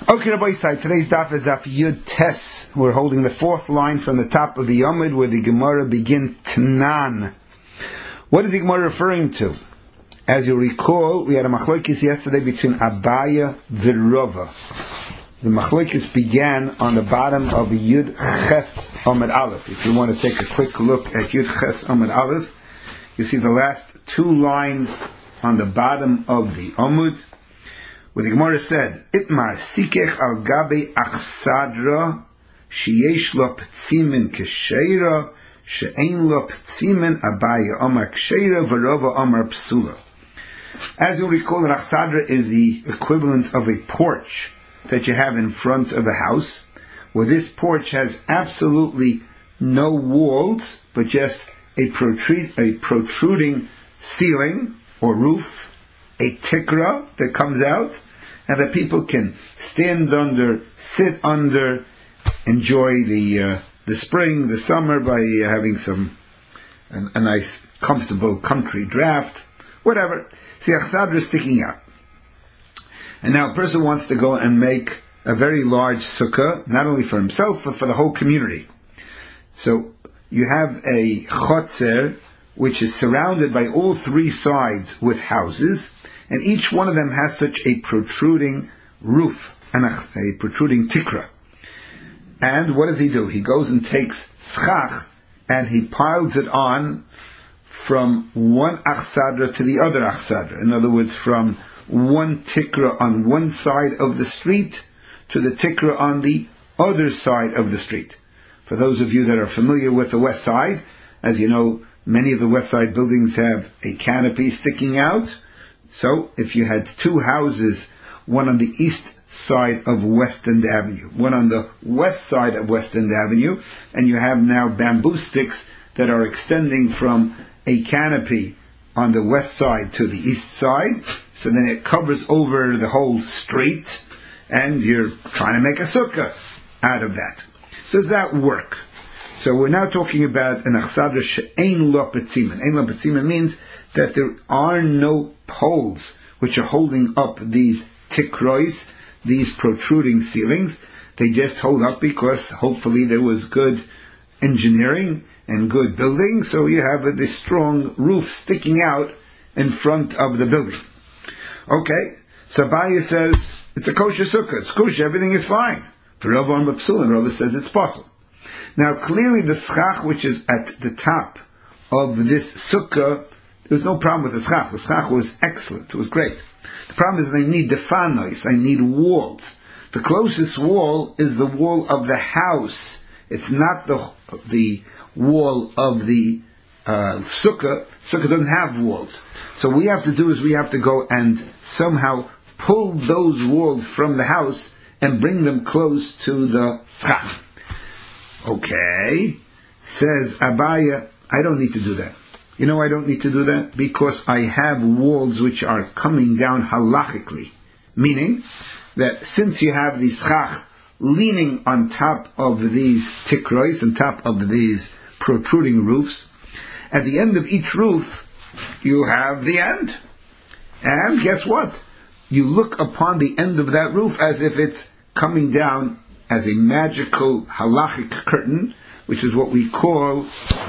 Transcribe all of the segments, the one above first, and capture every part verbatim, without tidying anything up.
Okay, Rabbi Yisai, today's daf is daf Yud Tes. We're holding the fourth line from the top of the Yomid where the Gemara begins Tanan. What is the Gemara referring to? As you recall, we had a machlokes yesterday between Abaya and Rava. The machlokes began on the bottom of Yud Ches Amud Aleph. If you want to take a quick look at Yud Ches Amud Aleph, you see the last two lines on the bottom of the Amud, where the Gemara said, Itmar sikech al gabe achsadra sheyesh lo ptzimen kesheira she'ein lo ptzimen Abaya amar kesheira v'Rava amar psula. As you'll recall, an achsadra is the equivalent of a porch that you have in front of a house, where this porch has absolutely no walls, but just a, protrude, a protruding ceiling or roof, a tikra that comes out, and that people can stand under, sit under, enjoy the uh, the spring, the summer by uh, having some a, a nice, comfortable country draft, whatever. See, achsadra is sticking out. And now a person wants to go and make a very large sukkah, not only for himself, but for the whole community. So you have a chotzer, which is surrounded by all three sides with houses, and each one of them has such a protruding roof, and a, a protruding tikra. And what does he do? He goes and takes schach, and he piles it on from one achsadra to the other achsadra. In other words, from one tikra on one side of the street to the tikra on the other side of the street. For those of you that are familiar with the west side, as you know, many of the west side buildings have a canopy sticking out. So if you had two houses, one on the east side of West End Avenue, one on the west side of West End Avenue, and you have now bamboo sticks that are extending from a canopy on the west side to the east side, so then it covers over the whole street, and you're trying to make a sukkah out of that. So does that work? So we're now talking about an achsadra she'ein lo petzimen. Ein lo petzimen means that there are no poles which are holding up these tikrois, these protruding ceilings. They just hold up because hopefully there was good engineering and good building, so you have a, this strong roof sticking out in front of the building. Okay, so Abaya says it's a kosher sukkah, it's kosher, everything is fine. For Rava and Psula, Rava says it's possible. Now clearly the schach which is at the top of this sukkah, there was no problem with the schach. The schach was excellent, it was great. The problem is that I need defanos, I need walls. The closest wall is the wall of the house. It's not the the wall of the uh, sukkah. Sukkah doesn't have walls. So what we have to do is we have to go and somehow pull those walls from the house and bring them close to the schach. Okay, says Abaya, I don't need to do that. You know I don't need to do that? Because I have walls which are coming down halachically. Meaning that since you have the schach leaning on top of these tikrois, on top of these protruding roofs, at the end of each roof, you have the end. And guess what? You look upon the end of that roof as if it's coming down as a magical halachic curtain, which is what we call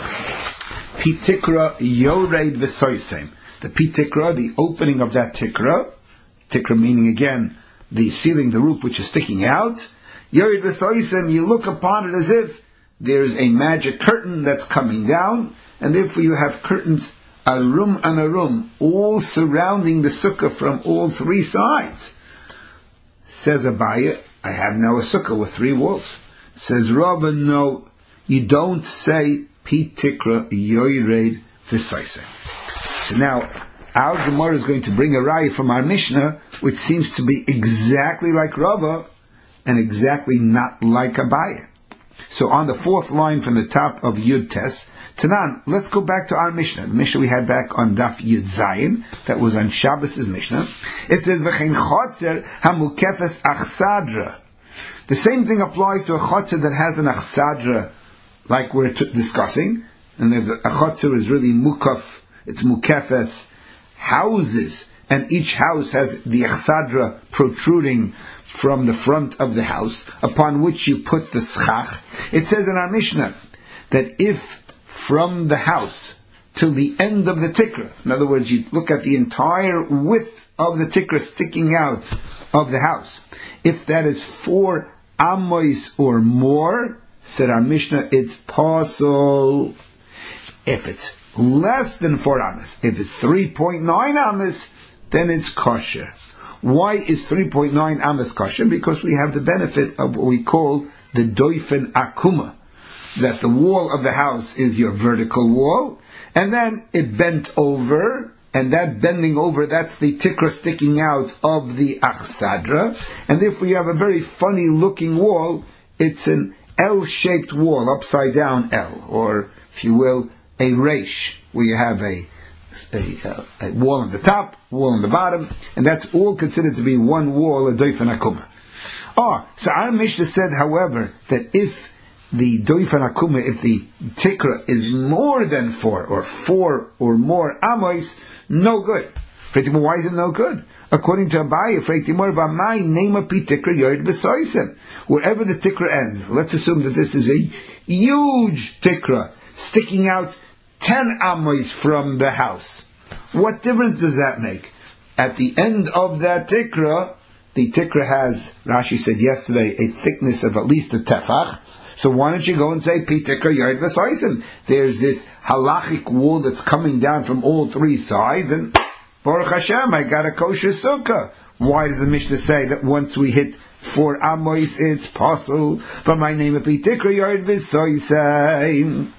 pitikra yored v'soisem. The pitikra, the opening of that tikra, tikra meaning again the ceiling, the roof which is sticking out, yored v'soisem, you look upon it as if there is a magic curtain that's coming down, and therefore you have curtains a room and a room, all surrounding the sukkah from all three sides. Says Abaya, I have now a sukkah with three walls. Says Rava, no, you don't say pitikra yored v'soisem. So now, our Gemara is going to bring a raya from our Mishnah, which seems to be exactly like Rava, and exactly not like Abaya. So on the fourth line from the top of Yud Tes, Tanan, let's go back to our Mishnah. The Mishnah we had back on Daf Yud Zayin, that was on Shabbos' Mishnah. It says, V'chein chotzer hamukefes achsadra. The same thing applies to a chotzer that has an achsadra, like we're t- discussing. And if a chotzer is really mukaf, it's mukefes, houses and each house has the achsadra protruding from the front of the house, upon which you put the schach. It says in our Mishnah that if from the house till the end of the tikra, in other words, you look at the entire width of the tikra sticking out of the house, if that is four amos or more, said our Mishnah, it's pasul. If it's less than four amos, if it's three point nine amos, then it's kosher. Why is three point nine amos kosher? Because we have the benefit of what we call the doifen akuma, that the wall of the house is your vertical wall, and then it bent over, and that bending over, that's the tikra sticking out of the achsadra, and if we have a very funny looking wall, it's an L-shaped wall, upside down L, or if you will, a reish, where you have a A, a wall on the top, wall on the bottom, and that's all considered to be one wall, a doifen akuma. Oh, so our Mishnah said, however, that if the doifen akuma, if the tikra is more than four, or four or more amos, no good. Why is it no good? According to Abaye, wherever the tikra ends, let's assume that this is a huge tikra sticking out ten amos from the house. What difference does that make? At the end of that tikra, the tikra has, Rashi said yesterday, a thickness of at least a tefach. So why don't you go and say, Pi tikra yard v'soisim? There's this halachic wall that's coming down from all three sides, and Baruch Hashem, I got a kosher sukkah. Why does the Mishnah say that once we hit four amos, it's possible? But my name is Pi tikra yard v'soisim.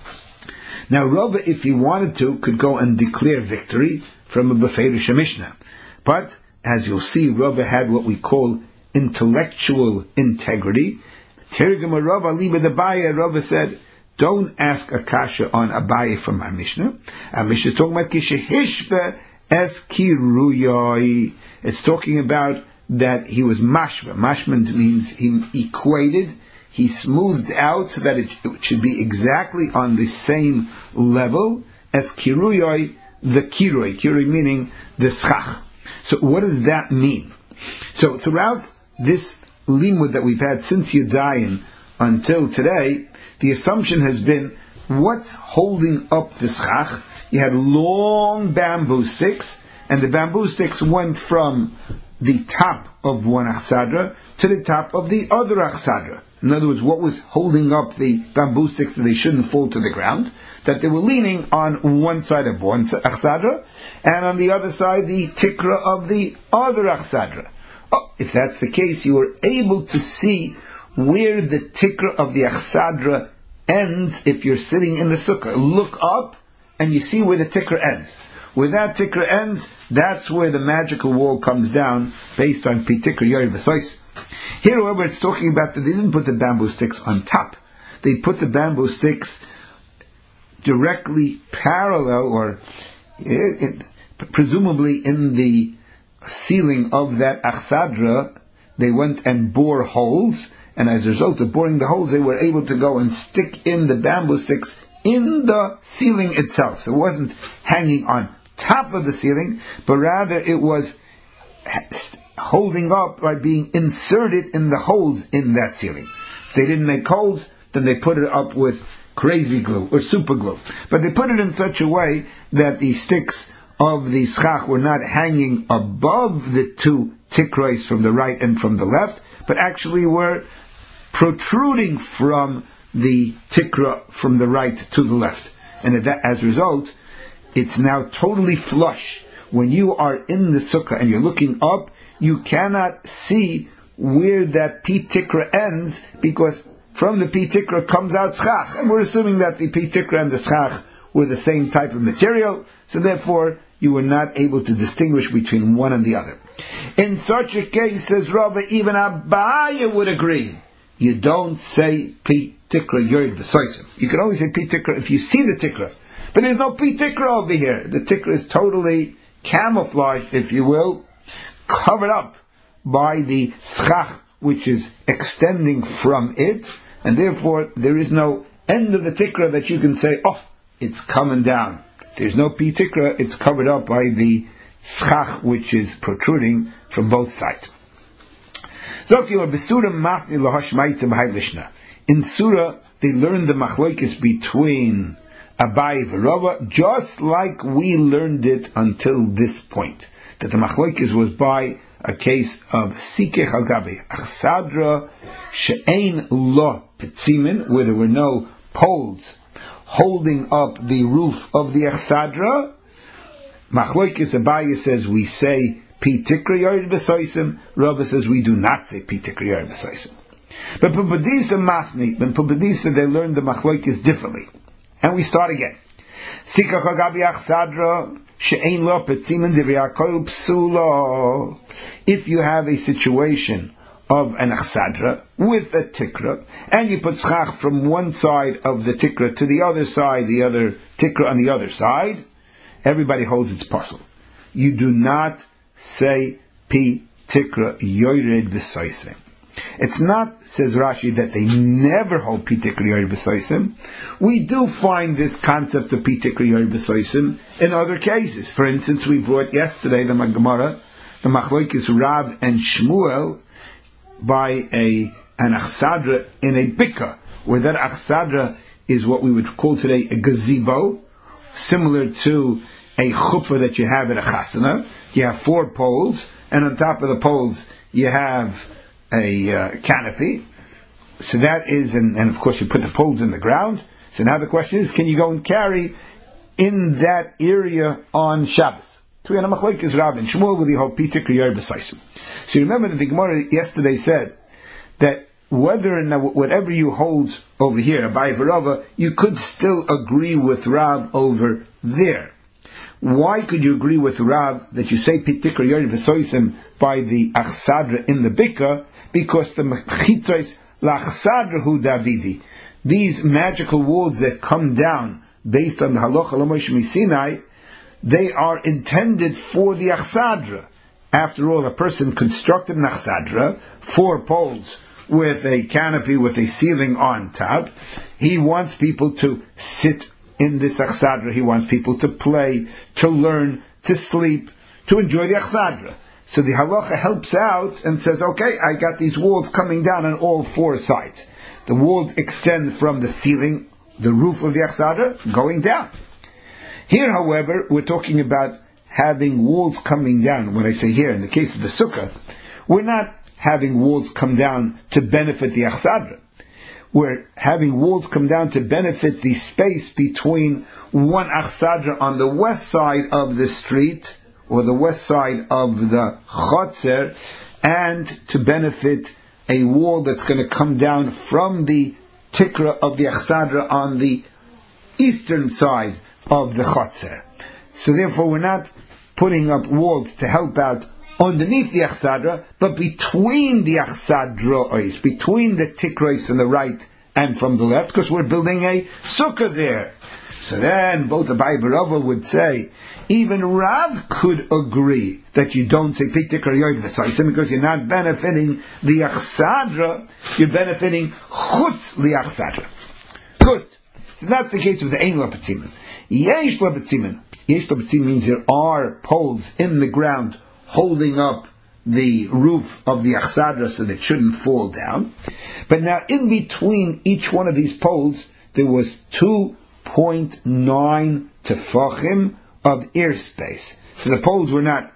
Now, Rava, if he wanted to, could go and declare victory from a Beferish Mishnah. But, as you'll see, Rava had what we call intellectual integrity. Tergum Rava liba Abaye, Rava said, don't ask a kasha on Abaye from our Mishnah. Our Mishnah is talking about kishehishve es kiruyoi. It's talking about that he was mashva. Mashman means he equated, he smoothed out so that it, it should be exactly on the same level as kiruyoi, the kiroi. Kiroi meaning the schach. So what does that mean? So throughout this limud that we've had since Yudayin until today, the assumption has been, what's holding up the schach? You had long bamboo sticks, and the bamboo sticks went from the top of one achsadra to the top of the other achsadra. In other words, what was holding up the bamboo sticks so they shouldn't fall to the ground? That they were leaning on one side of one achsadra, and on the other side the tikra of the other achsadra. Oh, if that's the case, you were able to see where the tikra of the achsadra ends if you're sitting in the sukkah. Look up, and you see where the tikra ends. Where that tikra ends, that's where the magical wall comes down, based on pi tikra yori v'sois. Here, however, it's talking about that they didn't put the bamboo sticks on top. They put the bamboo sticks directly parallel, or it, it, presumably in the ceiling of that achsadra. They went and bore holes, and as a result of boring the holes, they were able to go and stick in the bamboo sticks in the ceiling itself. So it wasn't hanging on top of the ceiling, but rather it was holding up by being inserted in the holes in that ceiling. If they didn't make holes, then they put it up with crazy glue or super glue. But they put it in such a way that the sticks of the schach were not hanging above the two tikros from the right and from the left, but actually were protruding from the tikra from the right to the left. And as a result, it's now totally flush. When you are in the sukkah and you're looking up, you cannot see where that pi tikra ends, because from the pi tikra comes out schach. And we're assuming that the pi tikra and the schach were the same type of material, so therefore you were not able to distinguish between one and the other. In such a case, says Rava, even Abaye would agree. You don't say pi tikra yord v'soisim. You can only say pi tikra if you see the tikra. But there's no pi tikra over here. The tikra is totally camouflaged, if you will, covered up by the schach, which is extending from it, and therefore there is no end of the tikra that you can say, oh, it's coming down. There's no pi tikra, it's covered up by the schach which is protruding from both sides. So if you are Besura Masni Lahashmaitza B'hai Lishna. In Surah, they learned the machlokes between Abai and Rava, just like we learned it until this point. That the machlokes was by a case of Sikech al Gabi Achsadra She'ein Lo Petzimin, where there were no poles holding up the roof of the Achsadra. Machlokes Abai says we say Pi Tikra Yored B'Soisim. Rava says we do not say Pi Tikra Yored B'Soisim. But Pumbedisa Masni, when Pumbedisa they learned the machlokes differently. And we start again. Sikach Agabi Achsadra She'ein Lo Petzimin Divriyakol Psula. If you have a situation of an Achsadra with a Tikra, and you put schach from one side of the Tikra to the other side, the other Tikra on the other side, everybody holds its puzzle. You do not say Pi Tikra Yored V'Soisim. It's not, says Rashi, that they never hold Pi Tikra Yored V'Soisim. We do find this concept of Pi Tikra Yored V'Soisim in other cases. For instance, we brought yesterday the Gemara, the Machlokes Rav and Shmuel, by a an Achsadra in a Bika, where that Achsadra is what we would call today a gazebo, similar to a chuppah that you have at a chasana. You have four poles, and on top of the poles you have a uh, canopy. So that is, and, and of course you put the poles in the ground. So now the question is, can you go and carry in that area on Shabbos? So we had a machlokes Rav and Shmuel with the whole Pi Tikra Yored V'Soisim. So you remember that the Gemara yesterday said that whether or not, whatever you hold over here, Abai v'Rava, you could still agree with Rav over there. Why could you agree with Rav that you say Pi Tikra Yored V'Soisim by the Achsadra in the Bika? Because the Mechitzos L'Achsadra Hu Davidi, these magical walls that come down based on the Halacha L'Moshe Misinai, they are intended for the Achsadra. After all, a person constructed an Achsadra, four poles with a canopy with a ceiling on top. He wants people to sit in this Achsadra. He wants people to play, to learn, to sleep, to enjoy the Achsadra. So the halacha helps out and says, okay, I got these walls coming down on all four sides. The walls extend from the ceiling, the roof of the Achsadra, going down. Here, however, we're talking about having walls coming down. When I say here, in the case of the Sukkah, we're not having walls come down to benefit the Achsadra. We're having walls come down to benefit the space between one Achsadra on the west side of the street, or the west side of the Chotzer, and to benefit a wall that's going to come down from the Tikra of the Achsadra on the eastern side of the Chotzer. So therefore we're not putting up walls to help out underneath the Achsadra, but between the Achsadrois, between the Tikros from the right and from the left, because we're building a Sukkah there. So then both the Abai and Rava would say, even Rav could agree that you don't say Pi Tikra Yored V'Soisim because you're not benefiting the Achsadra, you're benefiting Chutz li Achsadra. Good. So that's the case with the Ein Lo Petzimin. Yesh Lo Petzimin. Yesh Lo Petzimin means there are poles in the ground holding up the roof of the Achsadra so that it shouldn't fall down. But now in between each one of these poles there was two point nine tefachim of airspace. So the poles were not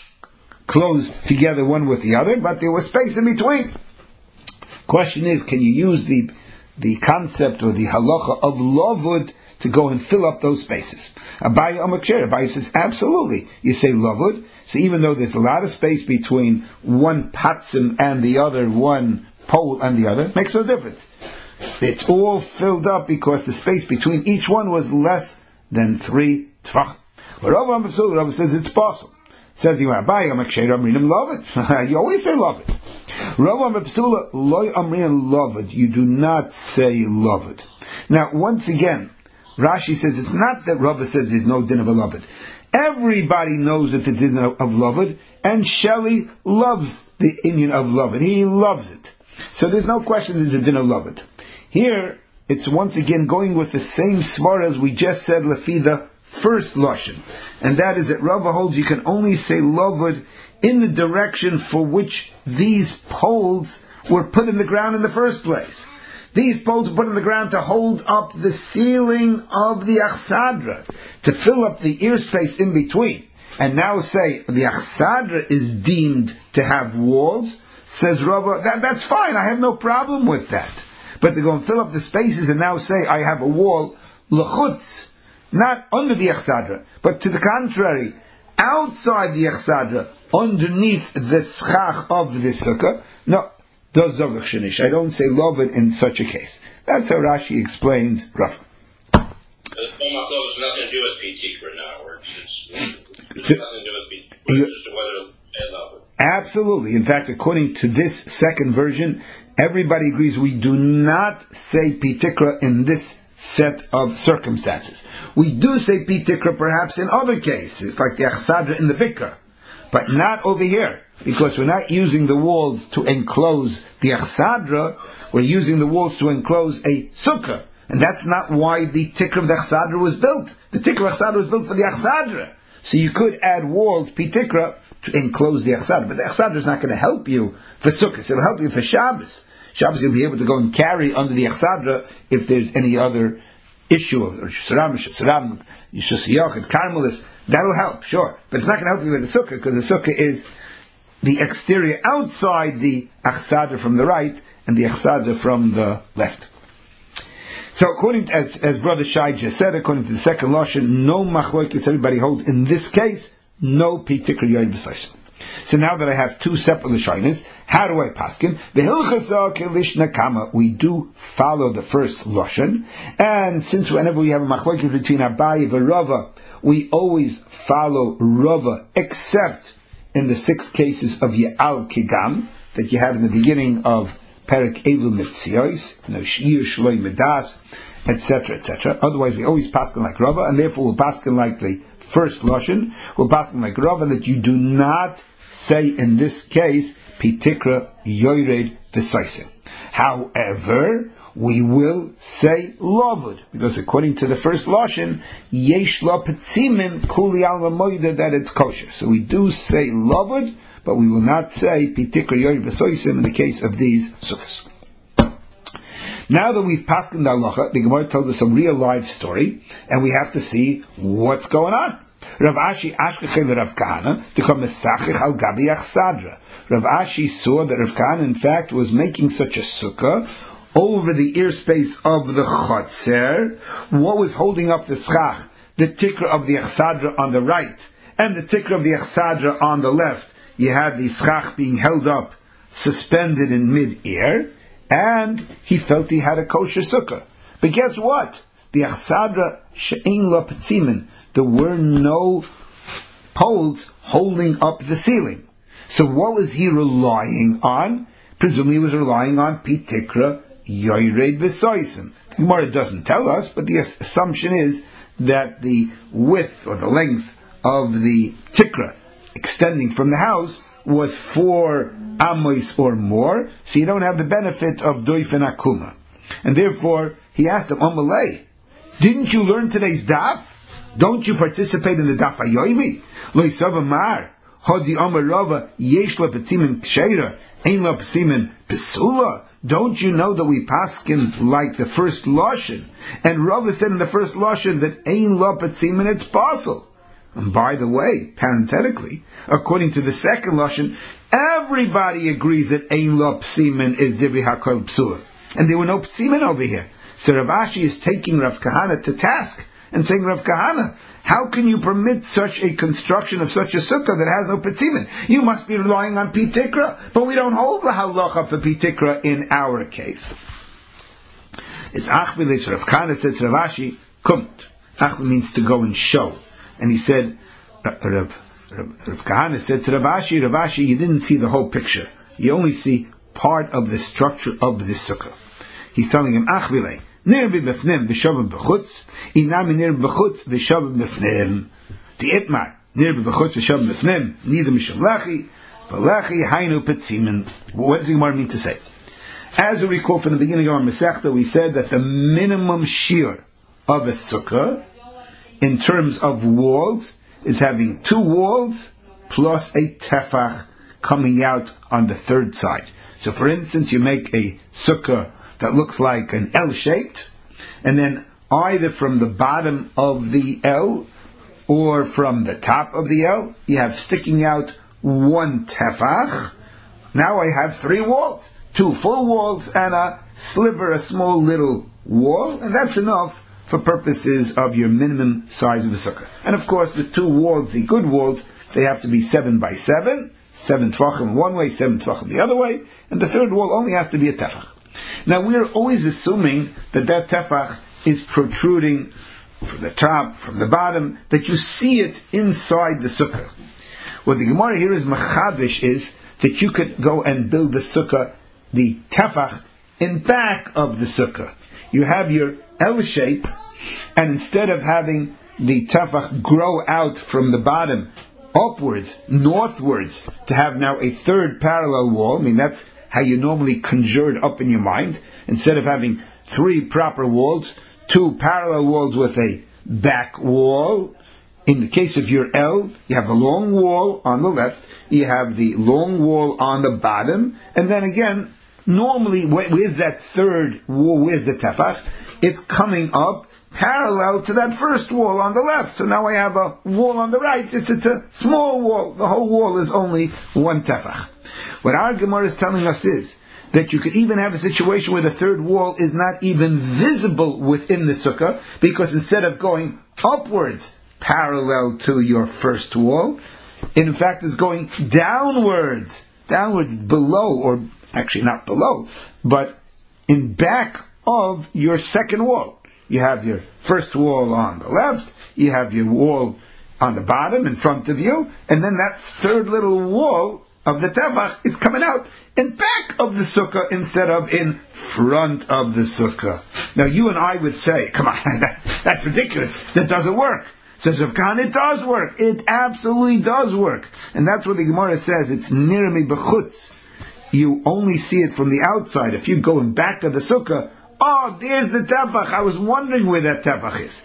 closed together one with the other, but there was space in between. Question is, can you use the the concept or the halacha of lavud to go and fill up those spaces? Abai Amakshir, Abai says, absolutely. You say lavud, so even though there's a lot of space between one patzim and the other, one pole and the other, makes no difference. It's all filled up because the space between each one was less than three tefachim. But Rava says it's possible. Says you Abai Amakshir Amrinim lavud. You always say lavud. Rava Mepsula loy Amrinim lavud. You do not say lavud. Now once again, Rashi says it's not that Rava says there's no din of a lavud. Everybody knows that there's din of lavud, and Shelley loves the Indian of lavud. He loves it. So there's no question there's a din of lavud. Here, it's once again going with the same svara as we just said, Lefida first lashon, and that is that Rava holds you can only say lavud in the direction for which these poles were put in the ground in the first place. These poles were put in the ground to hold up the ceiling of the achsadra, to fill up the ear space in between. And now say the achsadra is deemed to have walls, says Rava, that, that's fine, I have no problem with that. But to go and fill up the spaces and now say I have a wall, l'chutz, not under the achsadra, but to the contrary, outside the achsadra, underneath the schach of the sukkah, no, does zogach shenish. I don't say lavud in such a case. That's how Rashi explains Rav. There's nothing to do with P-Tikra now, or it's, it's nothing to do with P-Tikra, just whether they love it. Absolutely. In fact, according to this second version, everybody agrees we do not say P-Tikra in this set of circumstances. We do say P-Tikra perhaps in other cases, like the achsadra in the Bikr, but not over here, because we're not using the walls to enclose the achsadra, we're using the walls to enclose a sukkah. And that's not why the tikr of the achsadra was built. The tikr of achsadra was built for the achsadra. So you could add walls, P-Tikra, to enclose the achsadra. But the achsadra is not going to help you for sukkah. It'll help you for Shabbos. Shabbos you'll be able to go and carry under the achsadra if there's any other issue of Saram, Saram, Yishusiyach, Carmelis. That'll help, sure. But it's not going to help you with the sukkah, because the sukkah is the exterior outside the achsadra from the right and the achsadra from the left. So according to, as, as Brother Shai just said, according to the second lashon, no machloikis, everybody holds in this case, no P-Tikra yored b'saysim. So now that I have two separate lashonis, how do I paskin? V'hilchasa kelishna kama. We do follow the first lashon, and since whenever we have a machloikis between Abaye and Rava, we always follow Rava, except in the six cases of Ye'al Kigam, that you have in the beginning of Perik Elu Mitziois, you know, Shir Shloi Medas, et cetera, et cetera. Otherwise, we always paskin like Rava, and therefore we'll paskin like the first lashon. We'll paskin like Rava that you do not say in this case P-Tikra yored v'saysim. However, we will say lavud, because according to the first lashon, yesh la petzimin kuli al mamoida, that it's kosher. So we do say lavud, but we will not say P-Tikra yored v'saysim in the case of these sukkahs. Now that we've passed in the halacha, the Gemara tells us a real life story, and we have to see what's going on. Rav Ashi ashkechel Rav Kahana to come mesachich al gabi achsadra. Rav Ashi saw that Rav Kahana, in fact, was making such a sukkah over the ear space of the chotzer. What was holding up the schach? The tikra of the achsadra on the right, and the tikra of the achsadra on the left. You had the schach being held up, suspended in mid-air, and he felt he had a kosher sukkah. But guess what? The achsadra she'ein la petzimin. There were no poles holding up the ceiling. So what was he relying on? Presumably he was relying on P-Tikra yored v'saysim. The Gemara doesn't tell us, but the assumption is that the width or the length of the Tikra extending from the house was four amos or more, so you don't have the benefit of doif and akuma. And therefore, he asked him, Omalei, didn't you learn today's daf? Don't you participate in the daf hayomi? Lo yisava mar, hodi amar Rava, yesh la petzimin ksheira, ein la petzimin pesula. Don't you know that we paskin like the first lashon? And Rava said in the first lashon that ein la petzimin, it's possible. And by the way, parenthetically, according to the second lashon, everybody agrees that ein la psimin is divri hakol psula, and there were no psimin over here. So Rav Ashi is taking Rav Kahana to task and saying, Rav Kahana, how can you permit such a construction of such a sukkah that has no psimin? You must be relying on P-Tikra, but we don't hold the halacha for P-Tikra in our case. It's achvilis. Rav Kahana said to Rav Ashi, kumt. Achvilis means to go and show. And he said, Rav, Rav, Rav Kahana said to Rav Ashi, Rav Ashi, you didn't see the whole picture. You only see part of the structure of this sukkah. He's telling him, Achvilei, nir b'befnim v'shavim b'chutz, inami nir b'chutz v'shavim b'fnim. The itmar, nir b'chutz v'shavim b'fnim, neither mishum lachi, v'lachi hainu petzimin. What does the Gemara mean to say? As we recall from the beginning of our Masechta, we said that the minimum shear of a sukkah in terms of walls, is having two walls plus a tefach coming out on the third side. So for instance, you make a sukkah that looks like an L-shaped, and then either from the bottom of the L or from the top of the L, you have sticking out one tefach. Now I have three walls, two full walls and a sliver, a small little wall, and that's enough for purposes of your minimum size of the sukkah. And of course, the two walls, the good walls, they have to be seven by seven, seven tvachim one way, seven tvachim the other way, and the third wall only has to be a tefach. Now we're always assuming that that tefach is protruding from the top, from the bottom, that you see it inside the sukkah. What the Gemara here is machadish is that you could go and build the sukkah, the tefach, in back of the sukkah. You have your L shape, and instead of having the tefach grow out from the bottom upwards, northwards, to have now a third parallel wall, I mean that's how you normally conjure it up in your mind, instead of having three proper walls, two parallel walls with a back wall. In the case of your L, you have the long wall on the left, you have the long wall on the bottom, and then again, normally, where's that third wall, where's the tefach? It's coming up parallel to that first wall on the left. So now I have a wall on the right, it's, it's a small wall, the whole wall is only one tefach. What our Gemara is telling us is that you could even have a situation where the third wall is not even visible within the sukkah, because instead of going upwards parallel to your first wall, it in fact is going downwards, downwards below, or actually not below, but in back of your second wall. You have your first wall on the left, you have your wall on the bottom in front of you, and then that third little wall of the tefach is coming out in back of the sukkah instead of in front of the sukkah. Now you and I would say, come on, that, that's ridiculous, that doesn't work. Says Rav Kahana, it does work, it absolutely does work. And that's what the Gemara says, it's nirmi b'chutz. You only see it from the outside. If you go in back of the sukkah, oh, there's the tefach, I was wondering where that tefach is.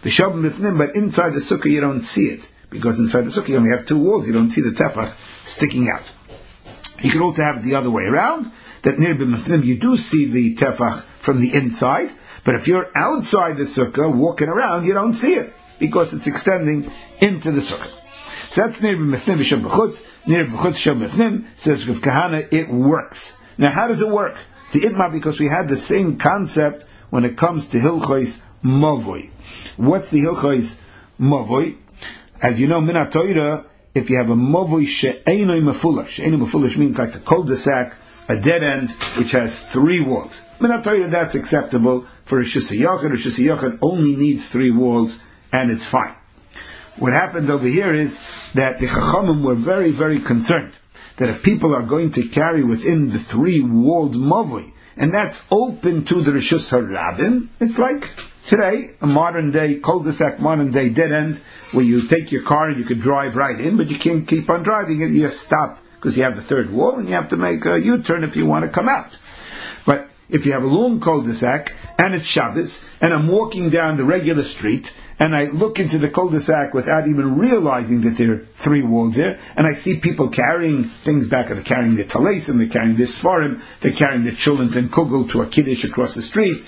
But inside the sukkah you don't see it, because inside the sukkah you only have two walls, you don't see the tefach sticking out. You could also have it the other way around, that near b'mifnim you do see the tefach from the inside, but if you're outside the sukkah, walking around, you don't see it, because it's extending into the sukkah. So that's near b'mifnim v'shem b'chutz, near b'chutz shem b'mifnim, says Rav Kahana, it works. Now how does it work? The itma, because we had the same concept when it comes to hilchos mavoi. What's the hilchos mavoi? As you know, min ha-Torah, if you have a mavoi she'einoi mefulash, she'einoi mefulash means like a cul-de-sac, a dead end, which has three walls. Min ha-Torah, that's acceptable for a Rishus HaYachid. A Rishus HaYachid only needs three walls, and it's fine. What happened over here is that the Chachamim were very, very concerned that if people are going to carry within the three-walled mavoi, and that's open to the Rishus HaRabim, it's like today, a modern-day cul-de-sac, modern-day dead end, where you take your car and you can drive right in, but you can't keep on driving it, you stop, because you have the third wall, and you have to make a U-turn if you want to come out. But if you have a long cul-de-sac, and it's Shabbos, and I'm walking down the regular street, and I look into the cul-de-sac without even realizing that there are three walls there, and I see people carrying things back, they're carrying their talesim, they're carrying their svarim, they're carrying their chulent and kugel to a kiddush across the street.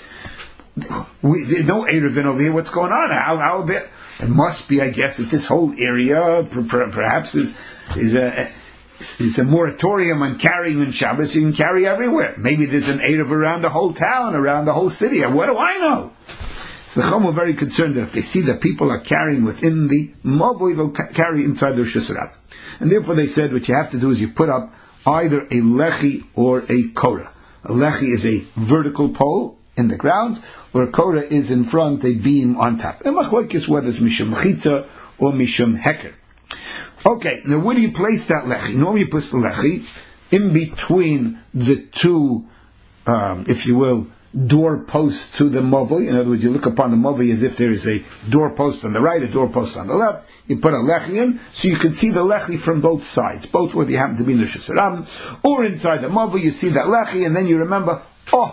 We, there's no Erevin over here, what's going on? How, how bit? It must be, I guess, that this whole area per, per, perhaps is, is a... It's a moratorium on carrying on Shabbos. You can carry everywhere. Maybe there's an Erev around the whole town, around the whole city. What do I know? So the Chum were very concerned that if they see that people are carrying within the mavoi, they'll ca- carry inside their Rishus HaRabim. And therefore they said what you have to do is you put up either a lechi or a korah. A lechi is a vertical pole in the ground, or a korah is in front, a beam on top. And machlokes whether it's mishum chitza or mishum heker. Okay, now where do you place that lechi? Normally you place the lechi in between the two, um, if you will, doorposts to the mavoi. In other words, you look upon the mavoi as if there is a doorpost on the right, a doorpost on the left. You put a lechi in, so you can see the lechi from both sides, both whether you happen to be in the Rishus HaRabim or inside the mavoi. You see that lechi, and then you remember, oh,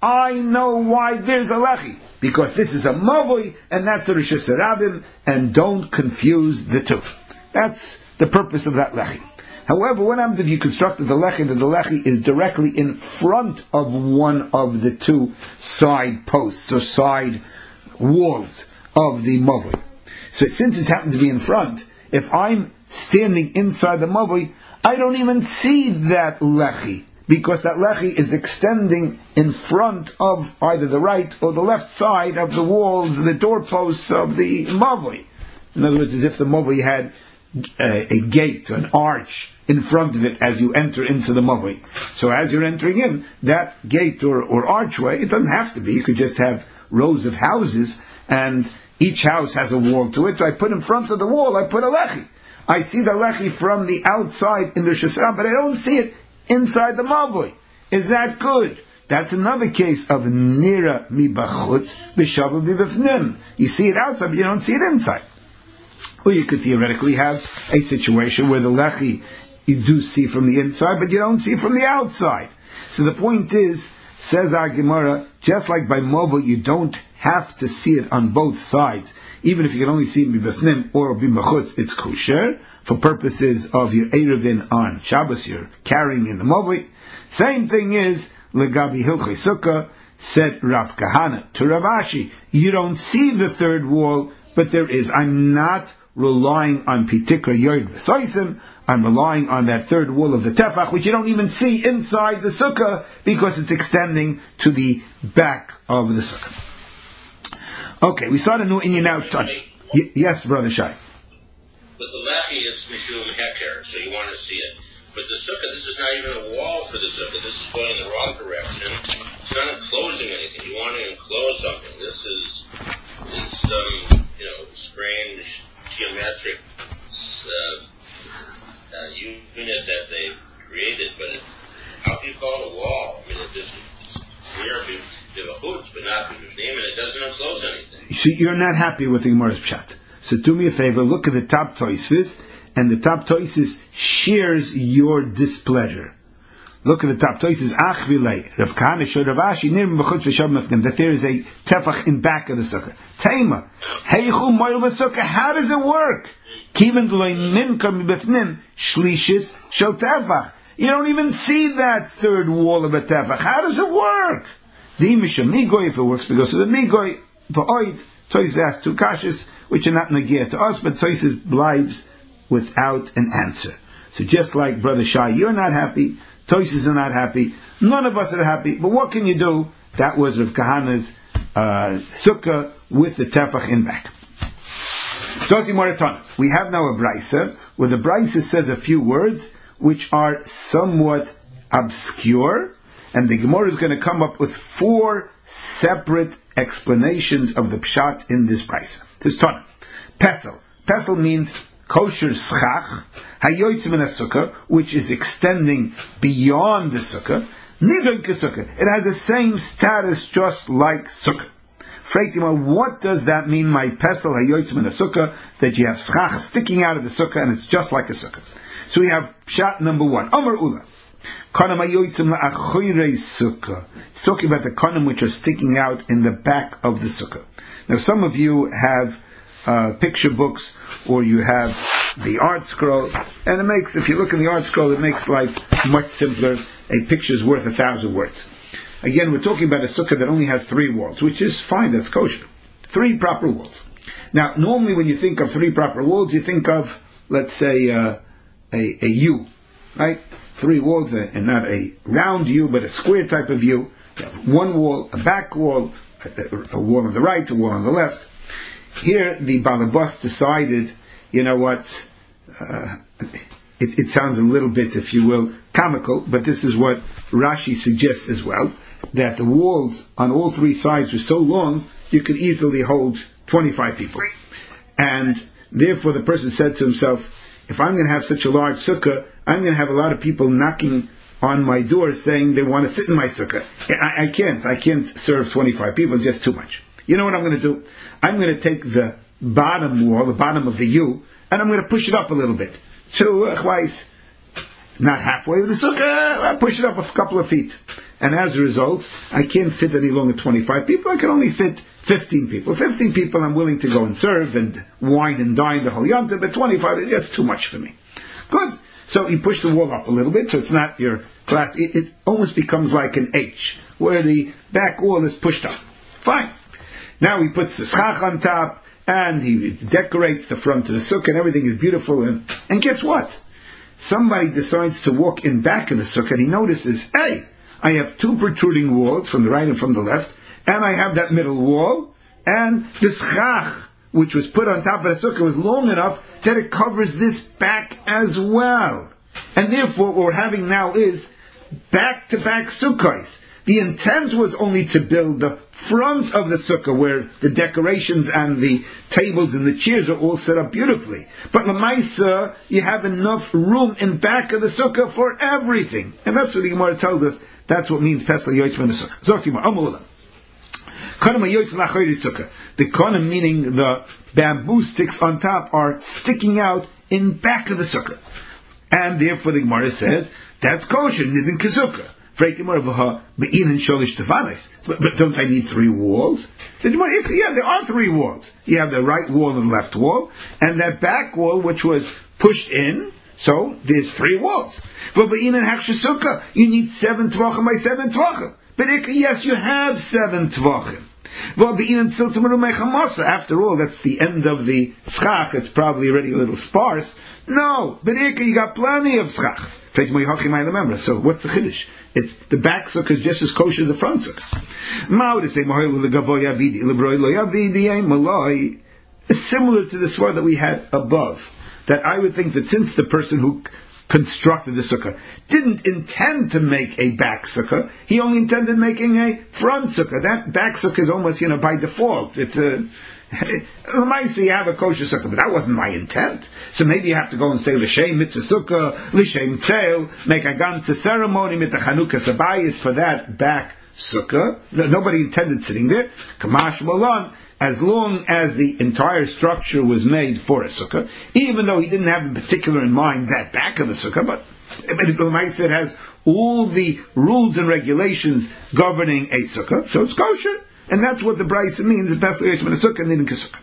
I know why there's a lechi. Because this is a mavoi, and that's a Rishus Harabim, and don't confuse the two. That's the purpose of that lechi. However, what happens if you constructed the lechi, that the lechi is directly in front of one of the two side posts, or side walls of the mavoi. So since it happens to be in front, if I'm standing inside the mavoi, I don't even see that lechi, because that lechi is extending in front of either the right or the left side of the walls, the doorposts of the mavoi. In other words, as if the mavoi had a, a gate, an arch in front of it as you enter into the mavoi. So as you're entering in, that gate or, or archway, it doesn't have to be, you could just have rows of houses, and each house has a wall to it, so I put in front of the wall, I put a lechi. I see the lechi from the outside in the Rishus Harabim, but I don't see it inside the mavoi. Is that good? That's another case of nira mibachutz b'shavu b'bifnim. You see it outside, but you don't see it inside. Or you could theoretically have a situation where the lechi you do see from the inside, but you don't see from the outside. So the point is, says our Gemara, just like by mavoi you don't have to see it on both sides. Even if you can only see b'bifnim or b'machutz, it's kosher for purposes of your Erevin on Shabbos, you're carrying in the mavoi. Same thing is legabi hilchei sukkah, said Rav Kahana to Rav Ashi. You don't see the third wall, but there is. I'm not relying on pitikra yored v'soisim. I'm relying on that third wall of the tefach, which you don't even see inside the sukkah because it's extending to the back of the sukkah. Okay, we saw the new Inyan out. Y- yes, Brother Shai. With the lechi, it's mishum heker, so you want to see it. But the sukkah, this is not even a wall for the sukkah. This is going in the wrong direction. It's not enclosing anything. You want to enclose something. This is it's some you know strange geometric uh, uh, unit that they created. But it, how do you call it a wall? I mean, it just it's near b'vachutz, but not b'vifnim, and it doesn't enclose anything. So you're not happy with the Gemara's pshat. So do me a favor, look at the top Tosfos, and the top Tosfos shares your displeasure. Look at the top Tosfos, Ach Vilei, Rav Kahana showed Rav Ashi, Nirm B'chutz V'Shav Mefnim, that there is a tefach in back of the sukkah. Teima, Heichu Moil V'Sukkah, how does it work? Kiven D'loi Nimkar M'Befnim, Shlishis Shel Tefach. You don't even see that third wall of a tefach. How does it work? The Misha Migoy, if it works because of the Migoy, V'Oid, Tosfos asks two kashas, which are not negir to us, but Tosfos blives without an answer. So just like Brother Shai, you're not happy, Tosfos are not happy, none of us are happy, but what can you do? That was Rav Kahana's uh, sukkah with the tefach in back. We have now a brisa, where the brisa says a few words which are somewhat obscure, and the Gemara is going to come up with four separate explanations of the pshat in this brisa. This Tana. Pesel. Pesel means kosher schach, hayoytz min sukkah, which is extending beyond the sukkah. Nidon kesukkah. It has the same status just like sukkah. Freitima, what does that mean, my pesel hayoytz min sukkah, that you have schach sticking out of the sukkah and it's just like a sukkah? So we have pshat number one. Amar Ula. Kanam hayoytzim la'achoyrei sukkah. It's talking about the kanam which are sticking out in the back of the sukkah. Now some of you have uh, picture books, or you have the art scroll, and it makes, if you look in the art scroll, it makes life much simpler. A picture's worth a thousand words. Again, we're talking about a sukkah that only has three walls, which is fine, that's kosher. Three proper walls. Now, normally when you think of three proper walls, you think of, let's say, uh, a, a U, right? Three walls, and not a round U, but a square type of U. You have one wall, a back wall, a, a wall on the right, a wall on the left. Here, the Balabas decided, you know what, uh, it, it sounds a little bit, if you will, comical, but this is what Rashi suggests as well, that the walls on all three sides were so long, you could easily hold twenty-five people. And therefore the person said to himself, if I'm going to have such a large sukkah, I'm going to have a lot of people knocking on my door saying they want to sit in my sukkah. I, I can't. I can't serve twenty-five people. It's just too much. You know what I'm going to do? I'm going to take the bottom wall, the bottom of the U, and I'm going to push it up a little bit. To uh, not halfway with the sukkah, I push it up a couple of feet. And as a result, I can't fit any longer twenty-five people, I can only fit fifteen people. fifteen people I'm willing to go and serve and wine and dine the whole yontif, but twenty-five, that's too much for me. Good. So you push the wall up a little bit, so it's not your class, it, it almost becomes like an H, where the back wall is pushed up. Fine. Now he puts the schach on top, and he decorates the front of the sukkah, and everything is beautiful, and, and guess what? Somebody decides to walk in back of the sukkah, and he notices, hey, I have two protruding walls from the right and from the left, and I have that middle wall, and the schach, which was put on top of the sukkah, was long enough that it covers this back as well. And therefore, what we're having now is back-to-back sukkahs. The intent was only to build the front of the sukkah, where the decorations and the tables and the chairs are all set up beautifully. But Lamaisa, you have enough room in back of the sukkah for everything. And that's what the Gemara tells us. That's what means Pesach Yoytz from the sukkah. Zok Gemara, Amulah. The konim, meaning the bamboo sticks on top, are sticking out in back of the sukkah. And therefore the Gemara says, that's kosher, nidin kesukah. But, but don't I need three walls? So, yeah, there are three walls. You have the right wall and the left wall, and that back wall which was pushed in, so there's three walls. But you need seven tvachim by seven tvachim. But yes, you have seven tvachim. After all, that's the end of the schach. It's probably already a little sparse. No, but you got plenty of schach. So what's the chiddush? It's the back sukkah is just as kosher as the front sukkah. It's similar to the sword that we had above. That I would think that since the person who constructed the sukkah didn't intend to make a back sukkah, he only intended making a front sukkah. That back sukkah is almost, you know, by default. It's a might say you have a kosher sukkah, but that wasn't my intent. So maybe you have to go and say l'shem mitzvah sukkah, l'shem tzeil, make a ganze ceremony with the Chanukah sabayis for that back sukkah. Nobody intended sitting there. Kamash Malon, as long as the entire structure was made for a sukkah, even though he didn't have in particular in mind that back of the sukkah, but it has all the rules and regulations governing a sukkah, so it's kosher. And that's what the Brisa means, the best of a sukkah and nidin kesukah.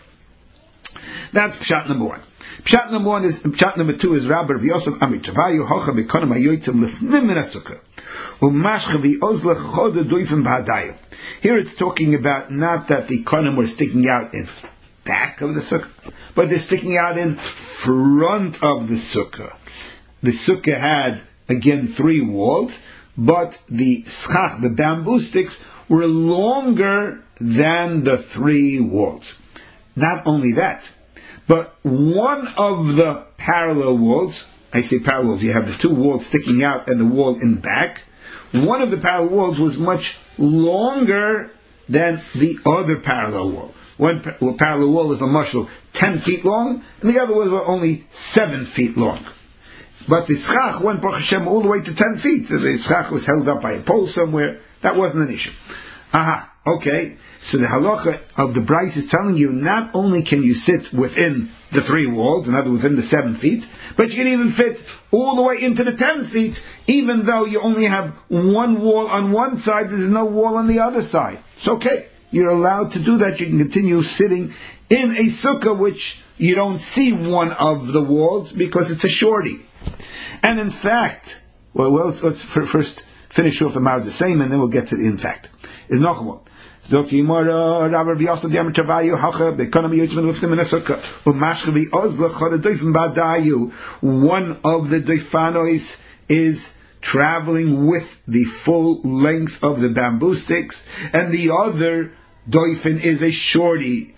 That's pshat number one. Pshat number one is, pshat number two is Rabbi Rav Yosef Amit Chavayu Hocha Bekonim Hayotzim Lefnim Min HaSukkah Umashcha V'Ozla Choda Doifim B'Hadayim. Here it's talking about not that the konim were sticking out in back of the sukkah, but they're sticking out in front of the sukkah. The sukkah had, again, three walls, but the schach, the bamboo sticks, were longer than the three walls. Not only that, but one of the parallel walls, I say parallels, you have the two walls sticking out and the wall in back, one of the parallel walls was much longer than the other parallel wall. One parallel wall was a mushal ten feet long, and the other was only seven feet long. But the schach went, Baruch Hashem, all the way to ten feet. The schach was held up by a pole somewhere. That wasn't an issue. Aha, okay. So the halacha of the Bryce is telling you not only can you sit within the three walls, another within the seven feet, but you can even fit all the way into the ten feet, even though you only have one wall on one side, there's no wall on the other side. It's okay. You're allowed to do that. You can continue sitting in a sukkah which you don't see one of the walls because it's a shorty. And in fact, well, well let's first finish off the Ma'od the same, and then we'll get to the in fact. Is noch one. One of the doifanois is traveling with the full length of the bamboo sticks, and the other doifin is a shorty.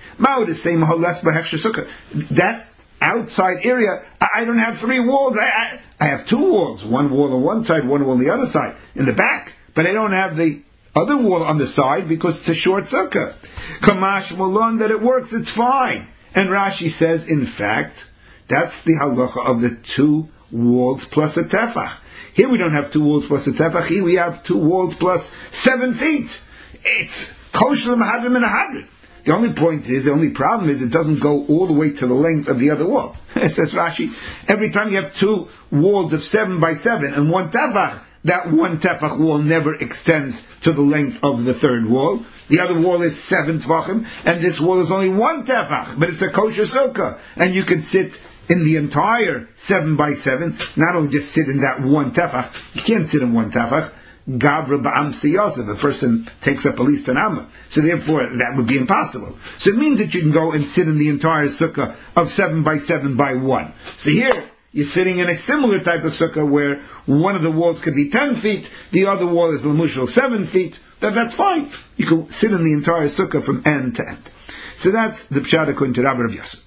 That outside area, I don't have three walls. I, I, I have two walls. One wall on one side, one wall on the other side, in the back. But I don't have the other wall on the side because it's a short sukkah. Kamash Malon, that it works, it's fine. And Rashi says, in fact, that's the halacha of the two walls plus a tefach. Here we don't have two walls plus a tefach. Here we have two walls plus seven feet. It's kosher mahadrim and a hadrim. The only point is, the only problem is, it doesn't go all the way to the length of the other wall. It says Rashi, every time you have two walls of seven by seven and one tefach, that one tefach wall never extends to the length of the third wall. The other wall is seven tefachim, and this wall is only one tefach, but it's a kosher sukkah, and you can sit in the entire seven by seven, not only just sit in that one tefach. You can't sit in one tefach. Gavra ba'am siyasa, the person takes up at least an amma. So therefore, that would be impossible. So it means that you can go and sit in the entire sukkah of seven by seven by one. So here, you're sitting in a similar type of sukkah where one of the walls could be ten feet, the other wall is l'mushal seven feet. That, that's fine. You can sit in the entire sukkah from end to end. So that's the pshat according to Rabbi Rav Yosef.